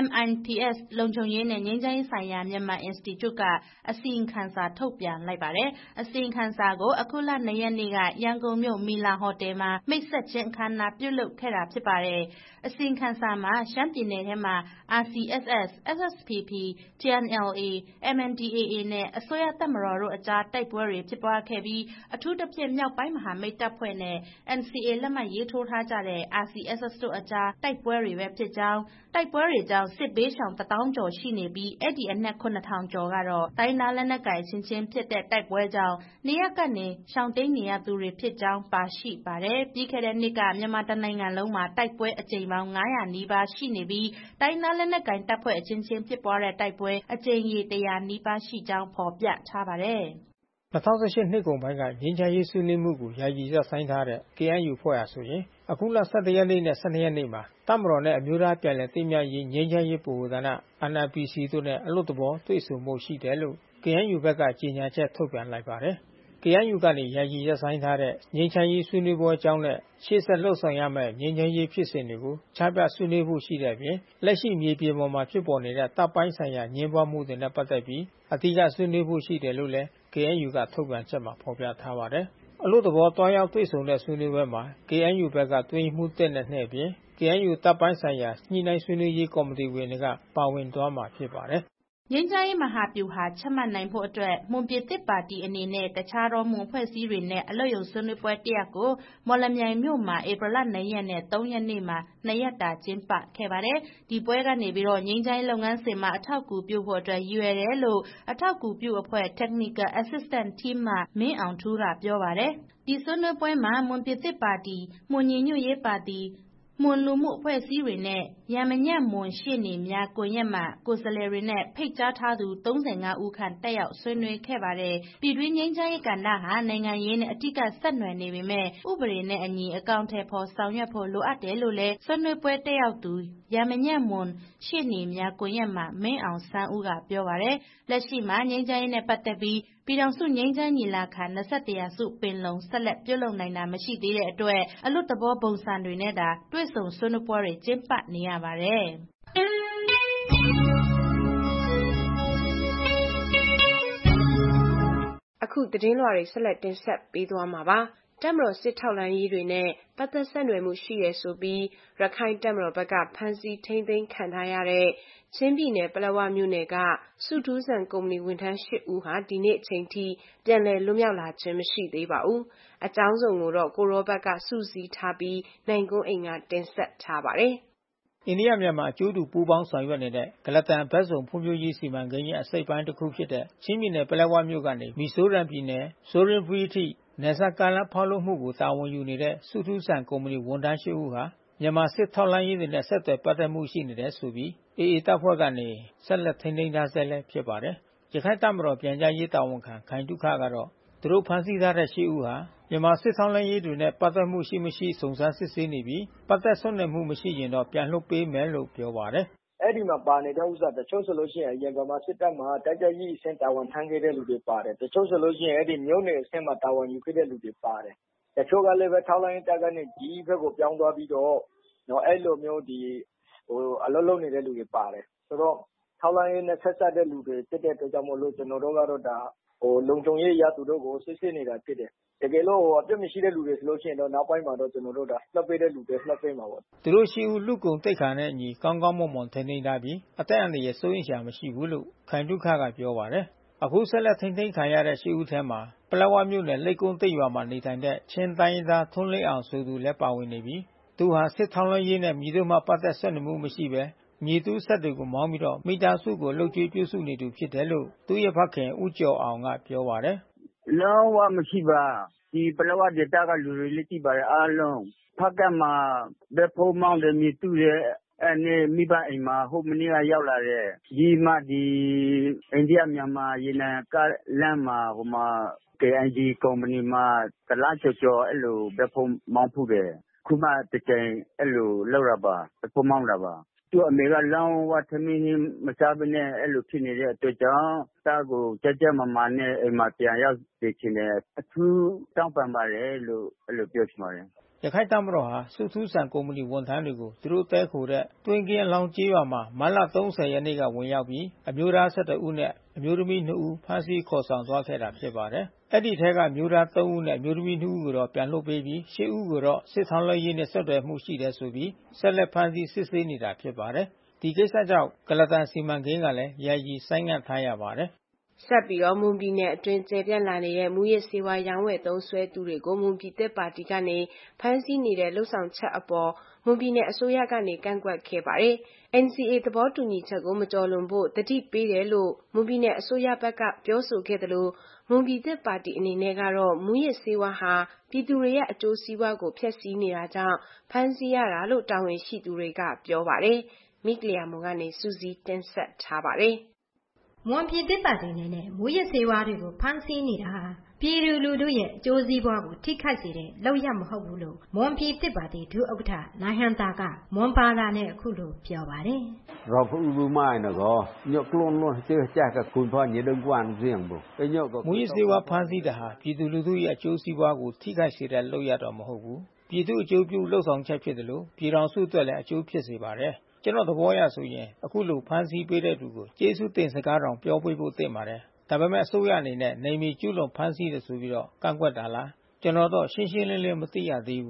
MIPS လုံခြုံရေးနဲ့ငြိမ်းချမ်းရေးဆိုင်ရာမြန်မာ Institute ကအစီရင်ခံစာထုတ်ပြန်လိုက်ပါတယ်။အစီရင်ခံစာကိုအခုလ2ရက်နေ့ကရန်ကုန်မြို့မီလာဟိုတယ်မှာမိတ်ဆက်ခြင်းအခမ်းအနားပြုလုပ်ခဲ့တာဖြစ်ပါတယ်။အစီရင်ခံစာမှာရှမ်းပြည်နယ်ထဲမှာ RCSS, SSPP, TNLA, MNDAA နဲ့အစိုးရတပ်မတော်တို့အကြားတိုက်ပွဲတွေဖြစ်ပွားခဲ့ပြီးအထူးသဖြင့်မြောက်ပိုင်းမဟာမိတ်တပ်ဖွဲ့နဲ့ NCA လက်မှတ်ရေးထိုးထားကြတဲ့ RCSS တို့အကြားတိုက်ပွဲတွေပဲဖြစ်ကြောင်းတိုက်ပွဲတွေကြောင့်စစ်ဘေးရှောင်1000ကျော်ရှိနေပြီးအဲ့ဒီအနက်9000ကျော်ကတော့တိုင်းနာလက်နက်ကိုင်ချင်းချင်းဖြစ်တဲ့တိုက်ပွဲကြောင့်နေရကနေရှောင်တိန်နေရသူတွေဖြစ်ကြောင်းပါရှိပါတယ်။ပြီးခဲ့တဲ့နှစ်ကမြန်မာတနိုင်ငံလုံးမှာတိုက်ပွဲအကြိမ်ပေါင်း900နီးပါးရှိနေပြီးတိုင်းနာလက်နက်ကိုင်တပ်ဖွဲ့အချင်းချင်းဖြစ်ပွားတဲ့တိုက်ပွဲအကြိမ်ရေ100နီးပါးရှိကြောင်းဖော်ပြထားပါတယ်။2018နှစ်ကုန်ပိုင်းကငြိမ်းချမ်းရေးဆွေးနွေးမှုကိုယာယီရပ်ဆိုင်းထားတဲ့ KNU ဖွဲ့ဟာဆိုရင်အခုလ17ရက်နေ့နဲ့12ရက်နေ့မှာတပ်မတော်နဲ့အမျိုးသားပြန်လည်သိမ်းမြတ်ရေးငြိမ်းချမ်းရေးဗဟိုဌာန NRPC တို့နဲ့အလွတ်တဘောတွေ့ဆုံမှုရှိတယ်လို့ KNU ဘက်ကကြေညာချက်ထုတ်ပြန်လိုက်ပါတယ်။ KNU ကနေယာယီရပ်ဆိုင်းထားတဲ့ငြိမ်းချမ်းရေးဆွေးနွေးပွဲအကြောင်းနဲ့ရှေ့ဆက်လှုပ်ဆောင်ရမယ့်ငြိမ်းချမ်းရေးဖြစ်စဉ်တွေကိုချပြဆွေးနွေးဖို့ရှိတဲ့အပြင်လက်ရှိမြေပြင်ပေါ်မှာဖြစ်ပေါ်နေတဲ့တပ်ပိုင်းဆိုင်ရာငြင်းပွားမှုတွေနဲ့ပတ်သက်ပြီးအဓိကဆွေးနွေးဖို့ရှိတယ်လို့လည်း KNU ကထုတ်ပြန်ချက်မှာဖော်ပြထားပါတယ်။အလို့သဘောတွားရောက်တွေ့ဆုံတဲ့ဆွေးနွေးပွဲမှာ KNU ဘက်ကတွင်းမှု1နဲ့2အပြင် KNU တပ်ပိုင်းဆိုင်ရာညှိနှိုင်းဆွေးနွေးရေးကော်မတီဝင်တွေကပါဝင်သွားမှာဖြစ်ပါတယ်။ငြိမ်းချမ်းရေးမဟာဗျူဟာချမှတ်နိုင်ဖို့အတွက်မွန်ပြည်သစ်ပါတီအနေနဲ့တခြားသောမွန်အဖွဲ့အစည်းတွေနဲ့အလွတ်ရုံဆွေးနွေးပွဲတစ်ရပ်ကိုမော်လမြိုင်မြို့မှာဧပြီလ 2 ရက်နဲ့3 ရက်နေ့မှာ2 ရက်တာကျင်းပခဲ့ပါတယ်။ဒီပွဲကနေပြီးတော့ငြိမ်းချမ်းရေးလုပ်ငန်းစဉ်မှာအထောက်အကူပြုဖို့အတွက်ရည်ရွယ်တယ်လို့အထောက်အကူပြုအဖွဲ့ Technical Assistant Team မှမင်းအောင်ထူးကပြောပါတယ်။ဒီဆွေးနွေးပွဲမှာမွန်ပြည်သစ်ပါတီ၊မွန်ညီညွတ်ရေးပါတီ၊မွန်လူမှုအဖွဲ့အစည်းတွေနဲ့ရမညံ့မွန်ရှေ့နေများကွန်ရက်မှကိုယ်စားလှယ်တွေနဲ့ဖိတ်ကြားထားသူ35ဦးခန့်တက်ရောက်ဆွေးနွေးခဲ့ပါတယ်။ပြည်တွင်းငြိမ်းချမ်းရေးကဏ္ဍဟာနိုင်ငံရေးနဲ့အဓိကဆက်နွယ်နေပေမဲ့ဥပဒေနဲ့အညီအကောင်အထည်ဖော်ဆောင်ရွက်ဖို့လိုအပ်တယ်လို့လည်းဆွေးနွေးပွဲတက်ရောက်သူရမညံ့မွန်ရှေ့နေများကွန်ရက်မှမင်းအောင်ဆန်းဦးကပြောပါတယ်။လက်ရှိမှာငြိမ်းချမ်းရေးနဲ့ပတ်သက်ပြီးပြည်ထောင်စုငြိမ်းချမ်းညီလာခံ21ရာစုပင်လုံဆက်လက်ပြုလုပ်နိုင်တာမရှိသေးတဲ့အတွက်အလွတ်သဘောပုံစံတွေနဲ့သာတွေ့ဆုံဆွေးနွေးပွဲတွေကျင်းပနေရပါတယ်။အခုသတင်းလွှာတွေဆက်လက်တင်ဆက်ပေးသွားမှာပါ။တပ်မတော်စစ်ထောက်လှမ်းရေးတွေနဲ့ပတ်သက်ဆက်နွယ်မှုရှိရဆိုပြီးရခိုင်တပ်မတော်ဘက်ကဖမ်းဆီးထိန်းသိမ်းခံထားရတဲ့ချင်းပြည်နယ်ပလက်ဝမြို့နယ်ကစုထူးဆန်ကုမ္ပဏီဝန်ထမ်း8ဦးဟာဒီနေ့အချိန်ထိပြန်လည်လွတ်မြောက်လာခြင်းမရှိသေးပါဘူး။အကြောင်းစုံကိုတော့ကိုရောဘတ်ကစုစည်းထားပြီးနိုင်ကွန်းအိမ်ကတင်ဆက်ထားပါတယ်။အိန္ဒိယမြန်မာအကျိုးတူပူးပေါင်းဆောင်ရွက်နေတဲ့ဂလတန်ဘက်စုံဖွံ့ဖြိုးရေးစီမံကိန်းရဲ့အစိတ်ပိုင်းတစ်ခုဖြစ်တဲ့ချင်းပြည်နယ်ပလက်ဝမြို့ကနေမီဇိုရမ်ပြည်နယ်ဆိုရင်ပရီထိနယ်စပ်ကားလမ်းဖောက်လုပ်မှုကိုတာဝန်ယူနေတဲ့စုထူးဆန်ကုမ္ပဏီဝန်ထမ်း8ဦးဟာမြန်မာစစ်ထောက်လှမ်းရေးတွေနဲ့ဆက်သွယ်ပတ်သက်မှုရှိနေတယ်ဆိုပြီးAAတပ်ဖွဲ့ကနေဆက်လက်ထိန်းသိမ်းထားဆဲလည်းဖြစ်ပါတယ်။ရခိုင်တပ်မတော်ပြန်ကြားရေးတာဝန်ခံခိုင်တုခကတော့သူတို့ဖမ်းဆီးထားတဲ့8ဦးဟာမြန်မာစစ်ထောက်လှမ်းရေးတွေနဲ့ပတ်သက်မှုရှိမရှိစုံစမ်းစစ်ဆေးနေပြီးပတ်သက်ဆက်နွယ်မှုမရှိရင်တော့ပြန်လွှတ်ပေးမယ်လို့ပြောပါတယ်။အဲ့ဒီမှာပါနေတဲ့ဥစ္စာတချို့ဆိုလို့ရှိရင်အရင်ကမှစစ်တပ်မှာတိုက်ကြကြီးအဆင့်တာဝန်ထမ်းခဲ့တဲ့လူတွေပါတယ်တချို့ဆိုလို့ရှိရင်အဲ့ဒီမြို့နယ်အဆင့်မှာတာဝန်ယူခဲ့တဲ့လူတွေပါတယ်တချို့ကလည်းပဲထောက်လိုင်းတပ်ကနေဒီဘက်ကိုပြောင်းသွားပြီးတော့အဲ့လိုမျိုးဒီအလုပ်လုပ်နေတဲ့လူတွေပါတယ်ဆိုတော့ထောက်လိုင်းနဲ့ဆက်ဆက်တဲ့လူတွေဖြစ်တဲ့အတွက်ကြောင့်မို့လို့ကျွန်တော်တို့ကတော့ဒါလုံခြုံရေးရသူတို့ကိုစစ်ဆေးနေတာဖြစ်တယ်တကယ်လို့အပြစ်မရှိတဲ့လူတွေဆိုလို့ရှိရင်တော့နောက်ပိုင်းမှာတော့ကျွန်တော်တို့ဒါလှပ်ပေးတဲ့လူတွေလှပ်ပေးမှာပေါ့သူတို့ရှိဦးလူကုန်တိတ်ခါနဲ့အညီကောင်းကောင်းမွန်မွန်ထိန်းသိမ်းထားပြီးအသက်အန္တရာယ်စိုးရိမ်စရာမရှိဘူးလို့ခိုင်တုခကပြောပါတယ်အခုဆက်လက်ထိန်းသိမ်းခံရတဲ့ရှိဦးထဲမှာပလက်ဝမြို့နယ်လိတ်ကုန်းတိတ်ရွာမှာနေထိုင်တဲ့ချင်းတိုင်းရင်းသားထွန်းလင်းအောင်ဆိုသူလည်းပါဝင်နေပြီးသူဟာစစ်ထောက်လှမ်းရေးနဲ့ပြည်သူ့မှပတ်သက်ဆက်နွယ်မှုမရှိဘဲမြေတူးဆက်တွေကိုမောင်းပြီးတော့မိသားစုကိုလှုပ်ကြွေးပြုစုနေသူဖြစ်တယ်လို့သူရဲ့ဖခင်ဦးကျော်အောင်ကပြောပါတယ်လုံးဝမရှိပါဒီပလက်ဝဒေသကလူတွေလည်းကြည့်ပါတယ်အားလုံးဖက်ကမှာဘက်ဖို့မောင်းတယ်မြေတူးတယ်အနေမိဘအိမ်မှာဟိုမနေ့ကရောက်လာတဲ့ဒီမှဒီအိန္ဒိယမြန်မာရေနံကလမ်းမှာဟိုမှာ KNG ကုမ္ပဏီမှာတလားကျော်အဲ့လိုဘက်ဖို့မောင်းဖူးတယ်ခုမှတစ်ချိန်အဲ့လိုလောက်ရပါဘက်ဖို့မောင်းတာပါသူ့အမေကလောင်းဝသမီးမစားဘဲနဲ့အဲ့လိုဖြစ်နေတဲ့အတွက်ကြောင့်တားကိုကြကြမမာနဲ့အိမ်မှာပြန်ရောက်နေချင်တယ်အထူးတောင်းပန်ပါတယ်လို့အဲ့လိုပြောချင်ပါတယ်ရခိုင်တပ်မတော်ဟာစုထူးဆန်ကုမ္ပဏီဝန်ထမ်းတွေကိုသူတို့တဲခိုတဲ့တွင်းကင်းလောင်ကျေးရွာမှာမတ်လ30ရက်နေ့ကဝင်ရောက်ပြီးအမျိုးသား17ဦးနဲ့အမျိုးသမီး2ဦးဖမ်းဆီးခေါ်ဆောင်သွားခဲ့တာဖြစ်ပါတယ်။အဲ့ဒီထဲကအမျိုးသား3ဦးနဲ့အမျိုးသမီး2ဦးကိုတော့ပြန်လွှတ်ပေးပြီး10ဦးကိုတော့စစ်ထောက်လှမ်းရေးနဲ့ဆက်သွယ်မှုရှိတယ်ဆိုပြီးဆက်လက်ဖမ်းဆီးစစ်ဆေးနေတာဖြစ်ပါတယ်။ဒီကိစ္စကြောင့်ကလတန်စီမံကိန်းကလည်းယာယီဆိုင်းငံ့ထားရပါတယ်။ဆက်ပြီးတော့မွန်ပြည်နယ်အတွင်းကျယ်ပြန့်လာနေတဲ့မူရစ်ဆေးဝါးရောင်းဝယ်သုံးစွဲသူတွေကိုမွန်ပြည်သက်ပါတီကနေဖမ်းဆီးနေတဲ့လှုပ်ဆောင်ချက်အပေါ်မွန်ပြည်နယ်အစိုးရကနေကန့်ကွက်ခဲ့ပါတယ်။ NCA သဘောတူညီချက်ကိုမကျော်လွန်ဖို့တတိပေးတယ်လို့မွန်ပြည်နယ်အစိုးရဘက်ကပြောဆိုခဲ့တယ်လို့မွန်ပြည်သက်ပါတီအနေနဲ့ကတော့မူရစ်ဆေးဝါးဟာပြည်သူတွေရဲ့အကျိုးစီးပွားကိုဖျက်ဆီးနေတာကြောင့်ဖမ်းဆီးရတာလို့တာဝန်ရှိသူတွေကပြောပါတယ်။မိကလျာမွန်ကနေစူးစီးတင်ဆက်ထားပါတယ်။မွန်ပြည်သစ်ပါတီအနေနဲ့မူရစ်ဆေးဝါးတွေကိုဖမ်းဆီးနေတာဟာပြည်သူလူထုရဲ့အကျိုးစီးပွားကိုထိခိုက်စေတဲ့လုပ်ရပ်မဟုတ်ဘူးလို့မွန်ပြည်သစ်ပါတီဒုဥက္ကဋ္ဌနိုင်ဟန်တာကမွန်ဘာသာနဲ့အခုလိုပြောပါတယ်။เราผู้รู้ไม่นะก็ညကလုံးလုံးเจอကြကคุณพ่อညဒုံကွမ်เสียงဘူးညကမူရစ်ဆေးဝါးဖမ်းဆီးတာဟာပြည်သူလူထုရဲ့အကျိုးစီးပွားကိုထိခိုက်စေတဲ့လုပ်ရပ်တော့မဟုတ်ဘူး။ပြည်သူအကျိုးပြုလှုပ်ဆောင်ချက်ဖြစ်တယ်လို့ပြည်တော်စုအတွက်လည်းအကျိုးဖြစ်စေပါတယ်။ကျွန်တော်သဘောရဆိုရင်အခုလိုဖမ်းဆီးပေးတဲ့သူကိုကျေးဇူးတင်စကားတောင်ပြောပေးဖို့သင့်ပါတယ်ဒါပေမဲ့အစိုးရအနေနဲ့နေမီကျူးလွန်ဖမ်းဆီးတယ်ဆိုပြီးတော့ကန့်ကွက်တာလားကျွန်တော်တော့ရှင်းရှင်းလင်းလင်းမသိရသေးဘူး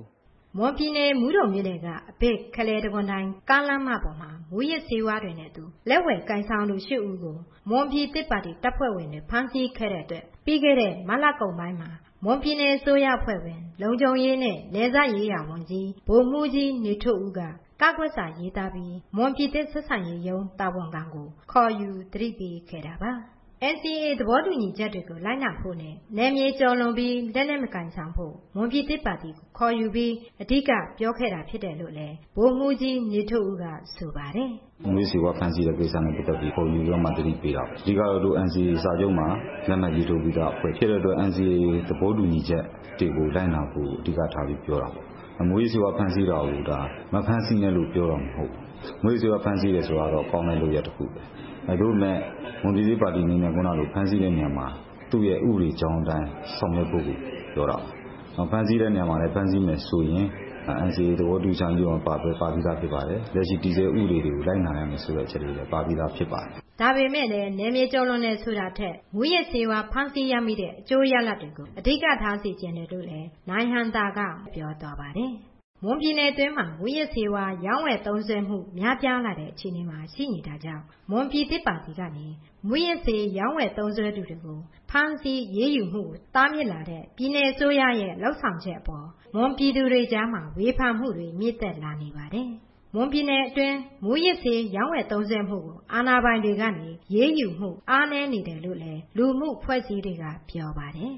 မွန်ပြည်နယ်မူးတုံမြို့နယ်ကအဘိတ်ခလဲတကွန်တိုင်းကားလမ်းမပေါ်မှာမူရစ်ဆေးဝါးတွေနဲ့သူလက်ဝယ်ကိုင်ဆောင်သူ8 ဦးကိုမွန်ပြည်သစ်ပါတီတပ်ဖွဲ့ဝင်တွေဖမ်းဆီးခဲ့တဲ့အတွက်ပြီးခဲ့တဲ့မလကုန်ပိုင်းမှာမွန်ပြည်နယ်အစိုးရအဖွဲ့ဝင်လုံခြုံရေးနဲ့နယ်စပ်ရေးရာဝန်ကြီးဗိုလ်မှူးကြီးနေထုတ်ဦးကကကွက်စာရေးသားပြီးမွန်ပြည်သစ်ဆက်ဆံရေးရုံးတာဝန်ခံကိုခေါ်ယူသတိပေးခဲ့တာပါ NCA သဘောတူညီချက်တွေကိုလိုက်နာဖို့နဲ့နယ်မြေကျော်လွန်ပြီးလက်နက်မကင်ဆောင်ဖို့မွန်ပြည်သစ်ပါတီကိုခေါ်ယူပြီးအဓိကပြောခဲ့တာဖြစ်တယ်လို့လည်းဗိုလ်မှူးကြီးနေထုတ်ဦးကဆိုပါတယ်မွေးစီဝါဖန်စီတဲ့ကိစ္စနဲ့ပတ်သက်ပြီးခေါ်ယူရမှတတိပေးတာအဓိကတော့ NCA စာချုပ်မှာလက်မှတ်ရေးထိုးပြီးတော့အဖွဲ့ဖြစ်တဲ့အတွက် NCA သဘောတူညီချက်တွေကိုလိုက်နာဖို့အဓိကထားပြီးပြောတာပေါ့မွေးစီဝါဖန်စီတာကိုဒါမဖန်စီနဲ့လို့ပြောတော့မဟုတ်မွေးစီဝါဖန်စီတယ်ဆိုတော့ကောင်းတဲ့လုပ်ရတစ်ခုပဲအဲဒါမဲ့မွန်ပြည်သစ်ပါတီနေနဲ့ခုနလိုဖန်စီတဲ့နေရာမှာသူ့ရဲ့ဥပဒေကြောင်းအတိုင်းဆောင်ရွက်ဖို့ပြောတာဖန်စီတဲ့နေရာမှာလည်းဖန်စီမယ်ဆိုရင်NCA သဘောတူချမ်းကြောင်းပါပြီးသားဖြစ်ပါတယ်လက်ရှိတည်ဆဲဥပဒေတွေကိုလိုက်နာရမယ်ဆိုတဲ့အချက်တွေလည်းပါပြီးသားဖြစ်ပါတယ်ဒါပေမဲ့လည်းနယ်မြေကျော်လွန်နေဆိုတာထက်မူရစ်ဆေးဝါးဖမ်းဆီးရမိတဲ့အကျိုးရလဒ်တွေကိုအဓိကထားစီကျင်တယ်လို့လည်းနိုင်ဟန်တာကပြောသွားပါတယ်မွန်ပြည်နယ်အတွင်းမှာမူရစ်ဆေးဝါးရောင်းဝယ်သုံးစွဲမှုများပြားလာတဲ့အခြေအနေမှာရှိနေတာကြောင့်မွန်ပြည်သစ်ပါတီကနေမူရစ်ဆေးရောင်းဝယ်သုံးစွဲသူတွေကိုဖမ်းဆီးရေးယူမှုတားမြစ်လာတဲ့ပြည်내အစိုးရရဲ့လှုပ်ဆောင်ချက်အပေါ်မွန်ပြည်သူတွေကြားမှာဝေဖန်မှုတွေမြင့်တက်လာနေပါတယ်မွန်ပြည်နယ်အတွင်းမူရစ်ဆေးရောင်းဝယ်သုံးစွဲမှုကိုအာဏာပိုင်တွေကနေရေးယူမှုအားနည်းနေတယ်လို့လည်းလူမှုဖွဲ့စည်းတွေကပြောပါတယ်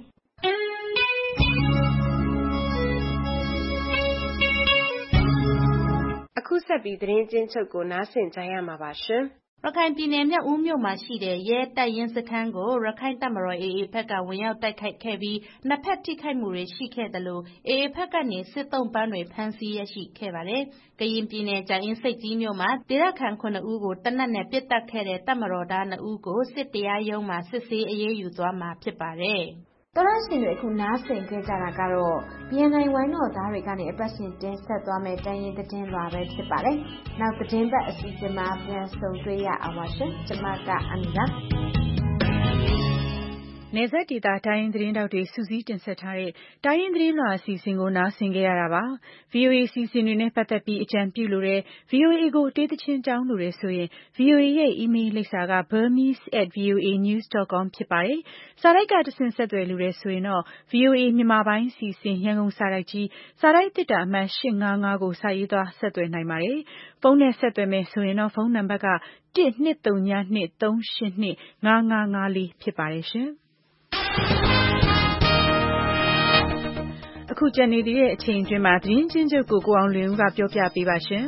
အခုဆက်ပြီးသတင်းချင်းချုပ်ကိုနားဆင်ကြရမှာပါရှင်ရခိုင်ပြည်နယ်မြောက်ဦးမြို့မှာရှိတဲ့ရဲတပ်ရင်းစခန်းကိုရခိုင်တပ်မတော် AA ဘက်ကဝင်ရောက်တိုက်ခိုက်ခဲ့ပြီးနှစ်ဖက်ထိခိုက်မှုတွေရှိခဲ့တယ်လို့ AA ဘက်ကနေစစ်သုံ့ပန်းတွေဖမ်းဆီးရရှိခဲ့ပါတယ်။ကရင်ပြည်နယ်ကြာအင်းဆိပ်ကြီးမြို့မှာဒေသခံ9ဦးကိုတနက်နဲ့ပစ်တက်ခဲ့တဲ့တပ်မတော်သား2ဦးကိုစစ်တရားရုံးမှာစစ်ဆေးအရေးယူသွားမှာဖြစ်ပါတယ်။တော်ရရှင်တွေအခုနားဆင်ကြကြတာကတော့ BNI ဝိုင်းတော်သားတွေကနေအပတ်စဉ်တင်ဆက်သွားမယ့်တိုင်းရင်းသတင်းလွှာပဲဖြစ်ပါတယ်။နောက်သတင်းပတ်အစီအစဉ်မှာပြန်ဆုံတွေ့ရအောင်ပါရှင်။ကျွန်မကအမီပါနယ်စပ်ဒေသတိုင်းရင်းသတင်းတောက်တွေစူးစီးတင်ဆက်ထားတဲ့တိုင်းရင်းသတင်းလွှာအစီအစဉ်ကိုနားဆင်ကြရတာပါ။ VOA အစီအစဉ်တွေနဲ့ပတ်သက်ပြီးအကြံပြုလိုတဲ့ VOA ကိုအသေးသချင်းတောင်းလိုတဲ့ဆိုရင် VOA ရဲ့ email လိပ်စာက burmese@voanews.com ဖြစ်ပါတယ်။စာတိုက်ကတဆင့်ဆက်သွယ်လိုတဲ့ဆိုရင်တော့ VOA မြန်မာပိုင်းအစီအစဉ်ရန်ကုန်စာတိုက်ကြီးစာတိုက်သစ်တာအမှတ်855ကိုစာရေးသွားဆက်သွယ်နိုင်ပါတယ်။ဖုန်းနဲ့ဆက်သွယ်မယ်ဆိုရင်တော့ဖုန်းနံပါတ်က12323825554ဖြစ်ပါတယ်ရှင်။အခုကျန်နေသေးတဲ့အချိန်အတွင်းမှာသတင်းချင်းချုပ်ကိုအောင်လွင်ဦးကပြောပြပေးပါရှင်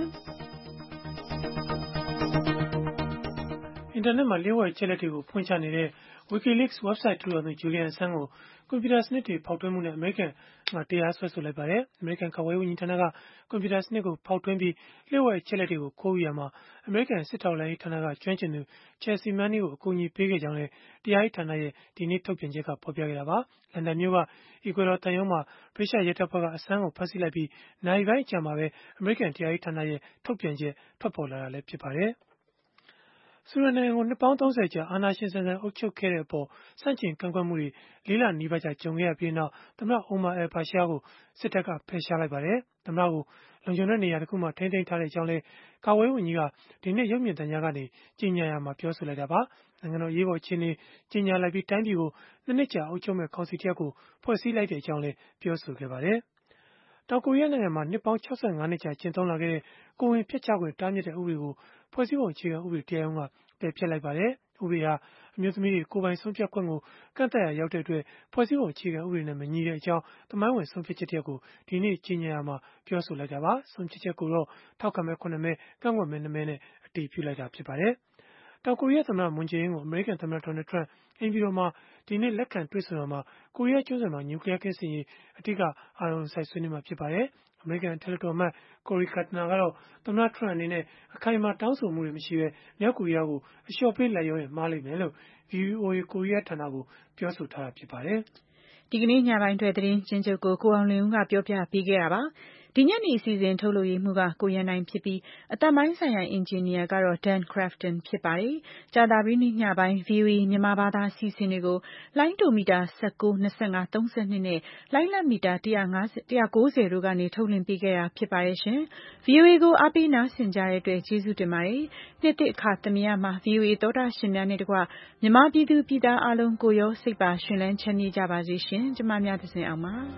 ။အင်တာနက်မှာလျှို့ဝှက်ချက်လက်တွေကိုဖွင့်ချနေတဲ့ WikiLeaks website ထူထောင်သူ Julian Assange ကိုကွန်ပျူတာစနစ်တွေဖောက်ထွင်းမှုနဲ့အမေရိကန်ကတရားစွဲဆိုလိုက်ပါတယ်။အမေရိကန်ကာကွယ်ရေးဝန်ကြီးဌာနကကွန်ပျူတာစနစ်ကိုဖောက်ထွင်းပြီးလျှို့ဝှက်ချက်လက်တွေကိုခိုးယူရမှာအမေရိကန်စစ်ထောက်လှမ်းရေးဌာနကကျွမ်းကျင်သူ Chelsea Manning ကိုအကူအညီပေးခဲ့ကြောင်းလည်းတရားရေးဌာနရဲ့ဒီနေ့ထုတ်ပြန်ချက်ကဖော်ပြခဲ့တာပါ။လန်ဒန်မြို့က Ecuador သံရုံးမှာဗြိတိသျှရဲတပ်ဖွဲ့က Assange ကိုဖမ်းဆီးလိုက်ပြီးနာရီပိုင်းအကြာမှာပဲအမေရိကန်တရားရေးဌာနရဲ့ထုတ်ပြန်ချက်ထွက်ပေါ်လာတာလည်းဖြစ်ပါတယ်။ဆူဒန်နိုင်ငံကိုနှစ်ပေါင်း30ကြာအာဏာရှင်ဆန်ဆန်အုပ်ချုပ်ခဲ့တဲ့အပေါ်ဆန့်ကျင်ကန့်ကွက်မှုတွေ4 လနီးပါးကြာကြုံခဲ့ရပြီးနောက်သမ္မတ Omar al-Bashir ကိုစစ်တပ်ကဖယ်ရှားလိုက်ပါတယ်။သမ္မတကိုလုံခြုံတဲ့နေရာတစ်ခုမှာထိန်းသိမ်းထားတဲ့အကြောင်းလည်းကာကွယ်ရေးဝန်ကြီးကဒီနေ့ရုပ်မြင်သံကြားကနေကြေညာရာမှာပြောဆိုလိုက်တာပါ။နိုင်ငံတော်ရေးပေါ်အခြေအနေကြေညာလိုက်ပြီးတိုင်းပြည်ကို2 နှစ်ကြာအုပ်ချုပ်မဲ့ကောင်စီတစ်ရပ်ကိုဖွဲ့စည်းလိုက်တဲ့အကြောင်းလည်းပြောဆိုခဲ့ပါတယ်။တောင်ကိုရီးယားနိုင်ငံမှာနှစ်ပေါင်း65နှစ်ကြာကျင့်သုံးလာခဲ့တဲ့ကိုယ်ဝန်ဖျက်ချခွင့်တားမြစ်တဲ့ဥပဒေကိုဖွဲ့စည်းပုံအခြေခံဥပဒေတရားရုံးကပယ်ဖျက်လိုက်ပါတယ်။ဥပဒေဟာအမျိုးသမီးတွေကိုယ်ပိုင်ဆုံးဖြတ်ခွင့်ကိုကန့်သတ်ရာရောက်တဲ့အတွက်ဖွဲ့စည်းပုံအခြေခံဥပဒေနဲ့မညီတဲ့အကြောင်းသမိုင်းဝင်ဆုံးဖြတ်ချက်တစ်ရပ်ကိုဒီနေ့ကြေညာရာမှာပြောဆိုလိုက်တာပါ။ဆုံးဖြတ်ချက်ကိုတော့ထောက်ခံမဲ9မဲကန့်ကွက်မဲ2မဲနဲ့အတည်ပြုလိုက်တာဖြစ်ပါတယ်။တောင်ကိုရီးယားသမ္မတမွန်ဂျေအင်းကိုအမေရိကန်သမ္မတဒေါ်နယ်ထရန့်အိမ်ဖြူတော်မှာဒီနေ့လက်ခံတွေ့ဆုံရာမှာကိုရီးယားကျွန်းဆွယ်မှာနျူကလီးယားကင်းစင်ရေးအဓိကအာရုံစိုက်ဆွေးနွေးမှာဖြစ်ပါတယ်။အမေရိကန်အထက်လွှတ်တော်အမတ်ကိုရီကတ်နာကတော့သမ္မတထရန့်အနေနဲ့အခိုင်အမာတောင်းဆိုမှုတွေမရှိဘဲမြောက်ကိုရီးယားကိုအလျှော့ပေးလိုက်ရောရင်မှားလိမ့်မယ်လို့ VOA ကိုရီးယားဌာနကိုပြောဆိုထားတာဖြစ်ပါတယ်။ဒီကနေ့ညပိုင်းအတွက်သတင်းချင်းချုပ်ကိုအောင်လွင်ဦးကပြောပြပေးခဲ့တာပါ။ဒီညနေအစီအစဉ်ထုတ်လုပ်ရေးမှူးကကိုရန်နိုင်ဖြစ်ပြီးအသက်ပိုင်းဆိုင်ရာအင်ဂျင်နီယာကတော့ Dan Crafton ဖြစ်ပါတယ်။ကြာသပတေးနေ့ညပိုင်း VOA မြန်မာဘာသာအစီအစဉ်တွေကိုလိုင်းဒိုမီတာ19 25 32နဲ့လိုင်းလတ်မီတာ190တို့ကနေထုတ်လွှင့်ပေးခဲ့တာဖြစ်ပါတယ်ရှင်။ VOA ကိုအားပေးနားဆင်ကြတဲ့အတွက်ကျေးဇူးတင်ပါတယ်။နှစ်သစ်အခါသမယမှာ VOA သောတာရှင်များနဲ့တကွမြန်မာပြည်သူပြည်သားအားလုံးကိုရောစိတ်ပါရှင်လန်းချမ်းမြေ့ကြပါစေရှင်။ကျမများသစဉ်အောင်ပါ။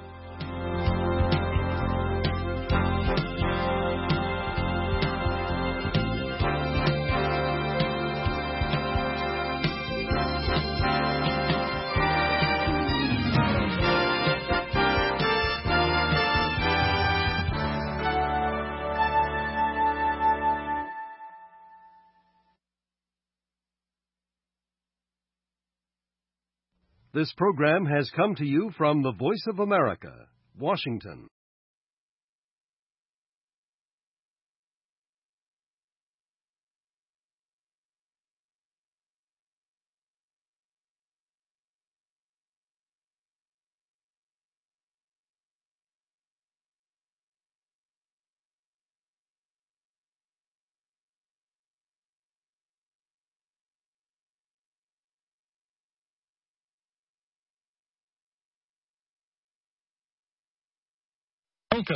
This program has come to you from the Voice of America, Washington.